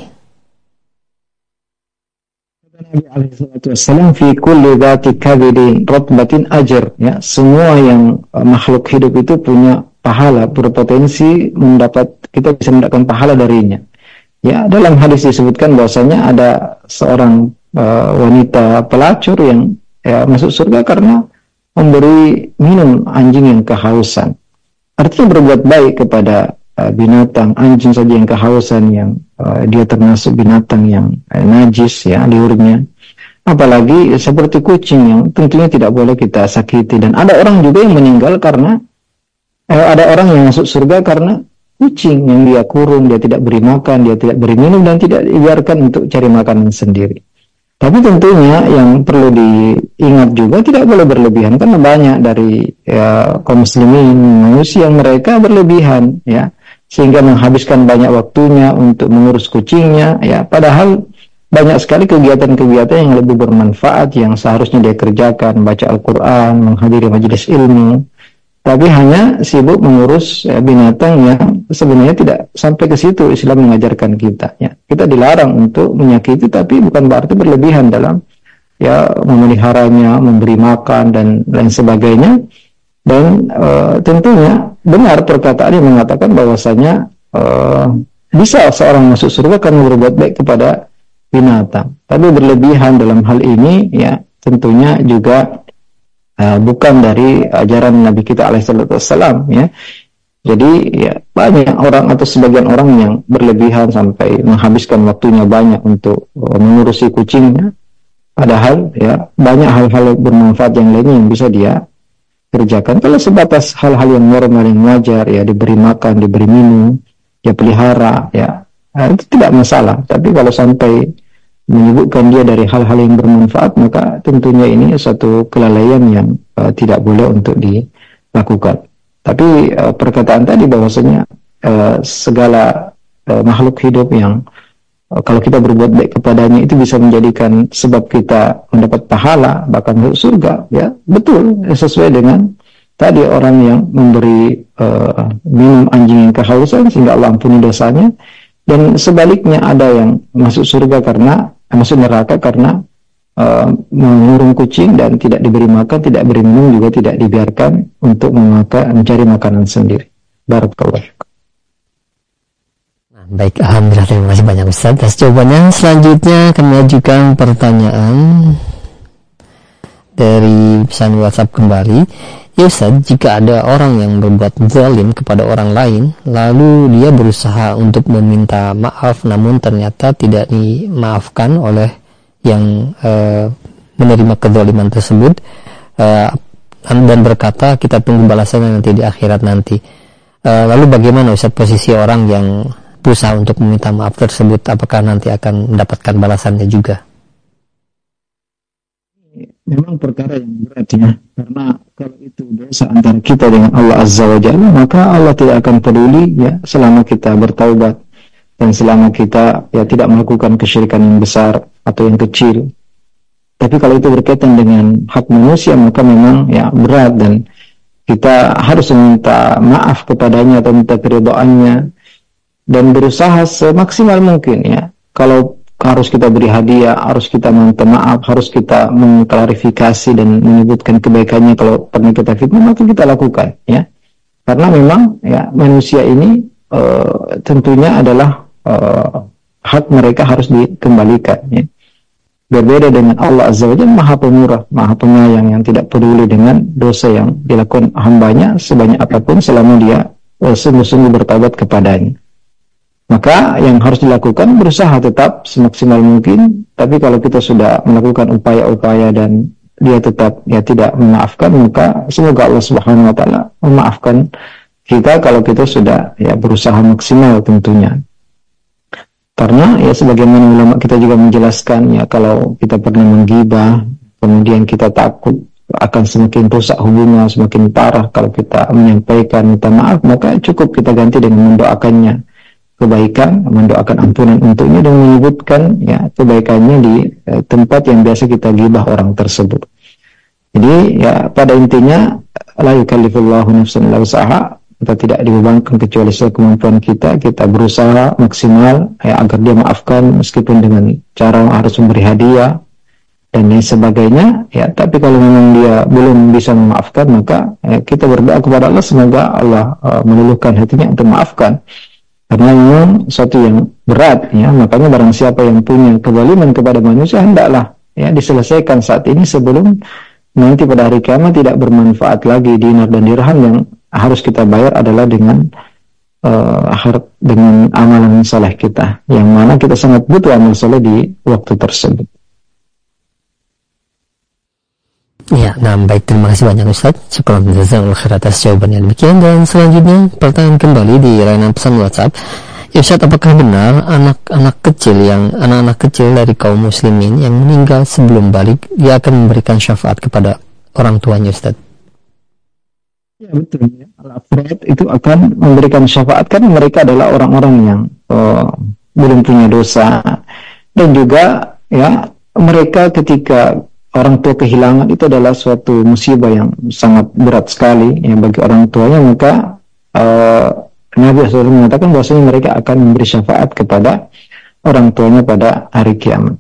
Nabi alaihi salatu wassalam, fi kulli dzati kabidin ratbatin ajr, ya, semua yang uh, makhluk hidup itu punya pahala, berpotensi mendapat, kita bisa mendapatkan pahala darinya. Ya, dalam hadis disebutkan bahwasanya ada seorang uh, wanita pelacur yang ya, masuk surga karena memberi minum anjing yang kehausan. Artinya berbuat baik kepada uh, binatang, anjing saja yang kehausan, yang uh, dia termasuk binatang yang uh, najis, ya, liurnya. Apalagi seperti kucing yang tentunya tidak boleh kita sakiti. Dan ada orang juga yang meninggal karena Eh, ada orang yang masuk surga karena kucing yang dia kurung, dia tidak beri makan, dia tidak beri minum, dan tidak dibiarkan untuk cari makanan sendiri. Tapi tentunya yang perlu diingat juga tidak boleh berlebihan, karena banyak dari ya, kaum muslimin, manusia mereka berlebihan, ya, sehingga menghabiskan banyak waktunya untuk mengurus kucingnya, ya, padahal banyak sekali kegiatan-kegiatan yang lebih bermanfaat yang seharusnya dia kerjakan, baca Al-Quran, menghadiri majelis ilmu. Tapi hanya sibuk mengurus ya, binatang yang sebenarnya tidak sampai ke situ Islam mengajarkan kita. Ya. Kita dilarang untuk menyakiti, tapi bukan berarti berlebihan dalam ya memeliharanya, memberi makan dan lain sebagainya. Dan uh, tentunya benar perkataan yang mengatakan bahwasanya uh, bisa seorang masuk surga karena berbuat baik kepada binatang. Tapi berlebihan dalam hal ini ya tentunya juga Uh, bukan dari ajaran Nabi kita alaihi wasallam, ya. Jadi ya banyak orang atau sebagian orang yang berlebihan sampai menghabiskan waktunya banyak untuk uh, mengurusi kucingnya, padahal ya banyak hal-hal bermanfaat yang lainnya yang bisa dia kerjakan. Kalau sebatas hal-hal yang normal yang wajar, ya, diberi makan, diberi minum, ya pelihara, ya, nah, itu tidak masalah. Tapi kalau sampai menyibukkan dia dari hal-hal yang bermanfaat, maka tentunya ini suatu kelalaian yang uh, tidak boleh untuk dilakukan. Tapi uh, perkataan tadi bahwasanya uh, segala uh, makhluk hidup yang uh, kalau kita berbuat baik kepadanya itu bisa menjadikan sebab kita mendapat pahala, bahkan masuk surga, ya betul, sesuai dengan tadi orang yang memberi uh, minum anjing yang kehausan sehingga Allah ampuni dosanya. Dan sebaliknya ada yang masuk surga karena masuk neraka karena uh, mengurung kucing dan tidak diberi makan, tidak beri minum, juga tidak dibiarkan untuk memakan, mencari makanan sendiri. Barakallah. Nah, baik, alhamdulillah, terima kasih banyak Ustaz atas jawabannya. Selanjutnya kami ajukan pertanyaan dari pesan WhatsApp kembali. Ya Ustaz, jika ada orang yang berbuat zalim kepada orang lain, lalu dia berusaha untuk meminta maaf, namun ternyata tidak dimaafkan oleh yang uh, menerima kezaliman tersebut, uh, dan berkata kita tunggu balasannya nanti di akhirat nanti. Uh, lalu bagaimana Ustaz posisi orang yang berusaha untuk meminta maaf tersebut? Apakah nanti akan mendapatkan balasannya juga? Memang perkara yang berat, ya, karena kalau itu dosa antara kita dengan Allah Azza wa Jalla, maka Allah tidak akan peduli, ya, selama kita bertaubat dan selama kita ya tidak melakukan kesyirikan yang besar atau yang kecil. Tapi kalau itu berkaitan dengan hak manusia, maka memang ya berat, dan kita harus meminta maaf kepadanya atau minta keridhaannya dan berusaha semaksimal mungkin, ya. Kalau harus kita beri hadiah, harus kita minta maaf, harus kita mengklarifikasi dan menyebutkan kebaikannya. Kalau pernah kita fitnah, maka kita lakukan, ya. Karena memang ya manusia ini uh, tentunya adalah uh, hak mereka harus dikembalikan, ya. Berbeda dengan Allah Azza wa Jalla, Maha Pemurah, Maha Penyayang, yang tidak peduli dengan dosa yang dilakukan hambanya sebanyak apapun selama dia uh, sungguh-sungguh bertaubat kepadanya. Maka yang harus dilakukan berusaha tetap semaksimal mungkin. Tapi kalau kita sudah melakukan upaya-upaya dan dia tetap ya tidak memaafkan, maka semoga Allah Subhanahu wa taala memaafkan kita kalau kita sudah ya berusaha maksimal tentunya. Karena ya sebagaimana ulama kita juga menjelaskan, ya kalau kita pernah menggibah kemudian kita takut akan semakin rusak hubungan, semakin parah kalau kita menyampaikan minta maaf, maka cukup kita ganti dengan mendoakannya kebaikan, mendoakan ampunan untuknya dan menyebutkan ya kebaikannya di eh, tempat yang biasa kita gibah orang tersebut. Jadi ya pada intinya la yukallifullahu nafsan illa wus'aha, kita tidak dibebankan kecuali sesuai kemampuan kita. Kita berusaha maksimal ya agar dia maafkan, meskipun dengan cara harus memberi hadiah dan lain sebagainya, ya. Tapi kalau memang dia belum bisa memaafkan, maka ya, kita berdoa kepada Allah semoga Allah uh, meluluhkan hatinya untuk memaafkan. Karena memang sesuatu yang berat, ya. Makanya barang siapa yang punya kezaliman kepada manusia, hendaklah ya diselesaikan saat ini sebelum nanti pada hari kiamat tidak bermanfaat lagi. Dinar dan dirham yang harus kita bayar adalah dengan uh, akhir dengan amalan saleh kita, yang mana kita sangat butuh amal saleh di waktu tersebut. Ya, nah baik, terima kasih banyak Ustaz. Syukur jazakallahu khair atas jawabannya demikian. Dan selanjutnya pertanyaan kembali di layanan pesan WhatsApp. Ya Ustaz, apakah benar anak-anak kecil yang anak-anak kecil dari kaum muslimin yang meninggal sebelum balik, dia akan memberikan syafaat kepada orang tuanya, Ustaz? Ya betul, ya. Al-Afrad itu akan memberikan syafaat, kan mereka adalah orang-orang yang uh, belum punya dosa, dan juga ya mereka ketika orang tua kehilangan itu adalah suatu musibah yang sangat berat sekali ya bagi orang tuanya. Maka uh, Nabi shallallahu alaihi wasallam mengatakan bahwasanya mereka akan memberi syafaat kepada orang tuanya pada hari kiamat.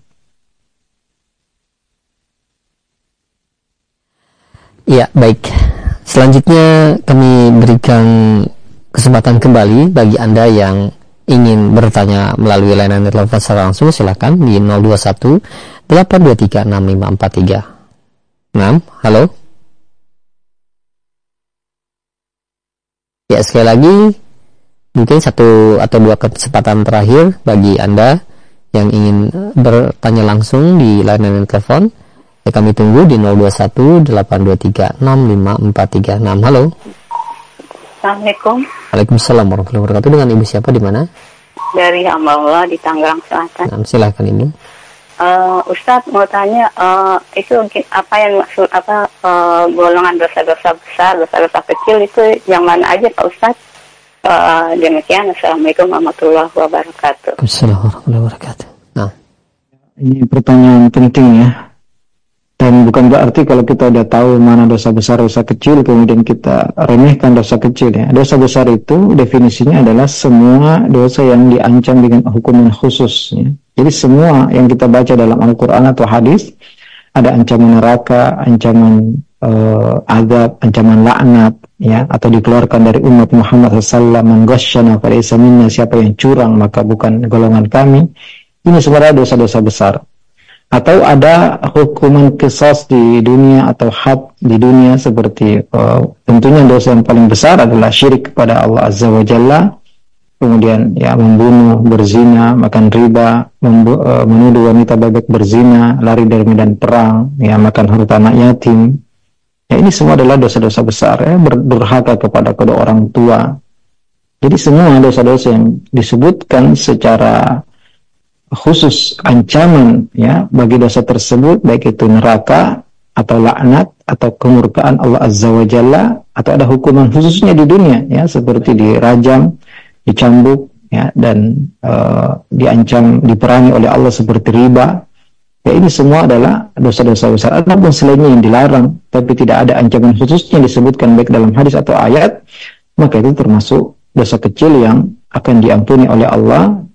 Ya baik, selanjutnya kami berikan kesempatan kembali bagi Anda yang ingin bertanya melalui layanan telepon secara langsung, silakan di nol dua satu delapan dua tiga enam lima empat tiga. enam, halo. Ya, sekali lagi mungkin satu atau dua kesempatan terakhir bagi Anda yang ingin bertanya langsung di layanan telepon. Ya, kami tunggu di nol dua satu delapan dua tiga enam lima empat tiga enam. Halo. Assalamualaikum. Waalaikumsalam warahmatullahi wabarakatuh. Dengan Ibu siapa, di mana? Dari hamba Allah di Tangerang Selatan. Nah, silakan Ibu. Uh, Ustadz mau tanya, uh, itu apa yang maksud apa uh, golongan dosa-dosa besar, dosa-dosa kecil itu yang mana aja Pak Ustadz? Uh, demikian. Assalamualaikum warahmatullahi wabarakatuh. Assalamualaikum warahmatullahi wabarakatuh. Nah, ini pertanyaan penting ya. Dan bukan berarti kalau kita udah tahu mana dosa besar, dosa kecil, kemudian kita remehkan dosa kecil ya. Dosa besar itu definisinya adalah semua dosa yang diancam dengan hukuman khusus ya. Jadi semua yang kita baca dalam Al-Quran atau hadis, ada ancaman neraka, ancaman uh, azab, ancaman laknat ya, atau dikeluarkan dari umat Muhammad shallallahu alaihi wasallam, man ghasyana falaysa minna, siapa yang curang maka bukan golongan kami. Ini sebenarnya dosa-dosa besar. Atau ada hukuman qisas di dunia atau had di dunia, seperti uh, tentunya dosa yang paling besar adalah syirik kepada Allah Azza wa Jalla, kemudian ya membunuh, berzina, makan riba, membu- uh, menuduh wanita bebek berzina, lari dari medan perang, ya makan harta anak yatim. Ya ini semua adalah dosa-dosa besar ya, berdurhaka kepada kedua orang tua. Jadi semua dosa-dosa yang disebutkan secara khusus ancaman ya bagi dosa tersebut, baik itu neraka atau laknat atau kemurkaan Allah Azza wa Jalla, atau ada hukuman khususnya di dunia ya, seperti dirajam, dicambuk ya, dan uh, diancam diperangi oleh Allah seperti riba ya. Ini semua adalah dosa-dosa besar. Adapun selainnya yang dilarang tapi tidak ada ancaman khususnya disebutkan baik dalam hadis atau ayat, maka itu termasuk dosa kecil yang akan diampuni oleh Allah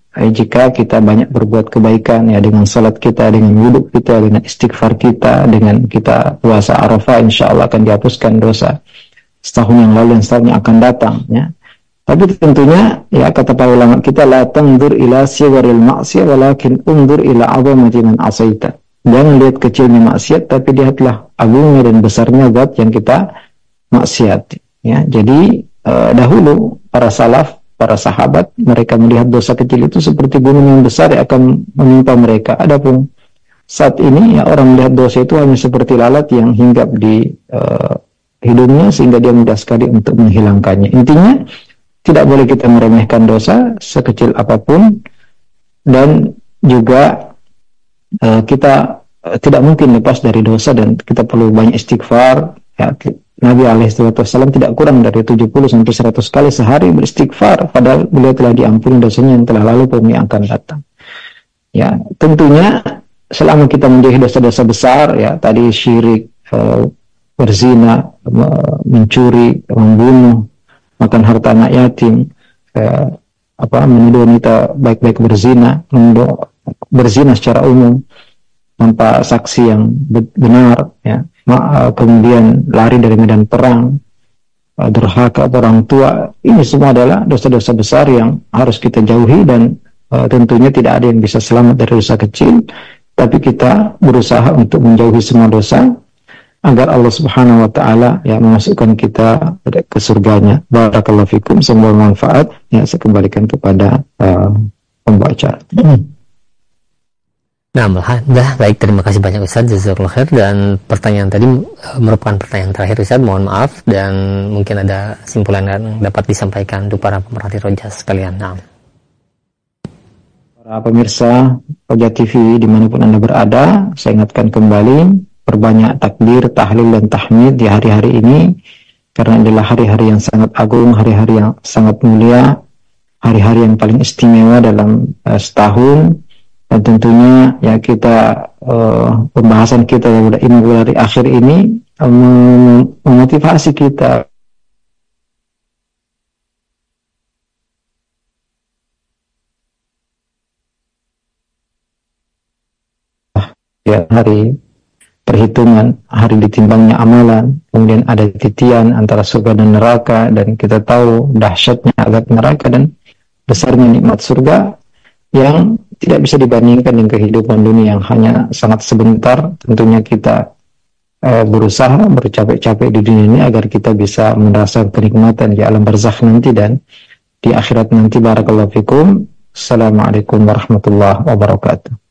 eh, jika kita banyak berbuat kebaikan ya, dengan salat kita, dengan wudhu kita, dengan istighfar kita, dengan kita puasa Arafah, insya Allah akan dihapuskan dosa setahun yang lalu dan setahun yang akan datang ya. Tapi tentunya ya, kata para ulama kita, la tanzur ila siwaril ma'siyah walakin unzur ila 'azamati man asaita. Jangan lihat kecilnya maksiat, tapi lihatlah agungnya dan besarnya zat yang kita maksiat ya. Jadi eh, dahulu para salaf, para sahabat, mereka melihat dosa kecil itu seperti gunung yang besar yang akan menimpa mereka. Adapun saat ini ya, orang melihat dosa itu hanya seperti lalat yang hinggap di eh, hidungnya sehingga dia mudah sekali untuk menghilangkannya. Intinya tidak boleh kita meremehkan dosa sekecil apapun, dan juga uh, kita uh, tidak mungkin lepas dari dosa, dan kita perlu banyak istighfar ya. Nabi alaihi wasallam tidak kurang dari tujuh puluh sampai seratus kali sehari beristighfar, padahal beliau telah diampuni dosanya yang telah lalu pun yang akan datang ya. Tentunya selama kita menjauhi dosa-dosa besar ya, tadi syirik, uh, berzina, mencuri, membunuh, makan harta anak yatim, eh, apa menuduh wanita baik-baik berzina, menuduh berzina secara umum tanpa saksi yang benar, ya, kemudian lari dari medan perang, durhaka orang tua, ini semua adalah dosa-dosa besar yang harus kita jauhi, dan uh, tentunya tidak ada yang bisa selamat dari dosa kecil, tapi kita berusaha untuk menjauhi semua dosa agar Allah Subhanahu wa taala ya memasukkan kita ke surganya. Barakallahu fikum, semoga manfaat. Ya, saya kembalikan kepada uh, pembaca. Nah, alhamdulillah, baik, terima kasih banyak Ustaz, jazakallahu khair. Dan pertanyaan tadi uh, merupakan pertanyaan terakhir Ustaz, mohon maaf, dan mungkin ada simpulan yang dapat disampaikan untuk para pemerhati Rojas sekalian. Nah. Para pemirsa Roja T V dimanapun Anda berada, saya ingatkan kembali, perbanyak takbir, tahlil, dan tahmid di hari-hari ini, karena adalah hari-hari yang sangat agung, hari-hari yang sangat mulia, hari-hari yang paling istimewa dalam uh, setahun. Dan tentunya ya kita uh, pembahasan kita pada Imam hari akhir ini um, memotivasi kita ya, hari perhitungan, hari ditimbangnya amalan, kemudian ada titian antara surga dan neraka, dan kita tahu dahsyatnya azab neraka dan besarnya nikmat surga yang tidak bisa dibandingkan dengan kehidupan dunia yang hanya sangat sebentar. Tentunya kita eh, berusaha bercapek-capek di dunia ini agar kita bisa merasakan kenikmatan di alam barzakh nanti dan di akhirat nanti. Barakallahu fikum. Assalamualaikum warahmatullahi wabarakatuh.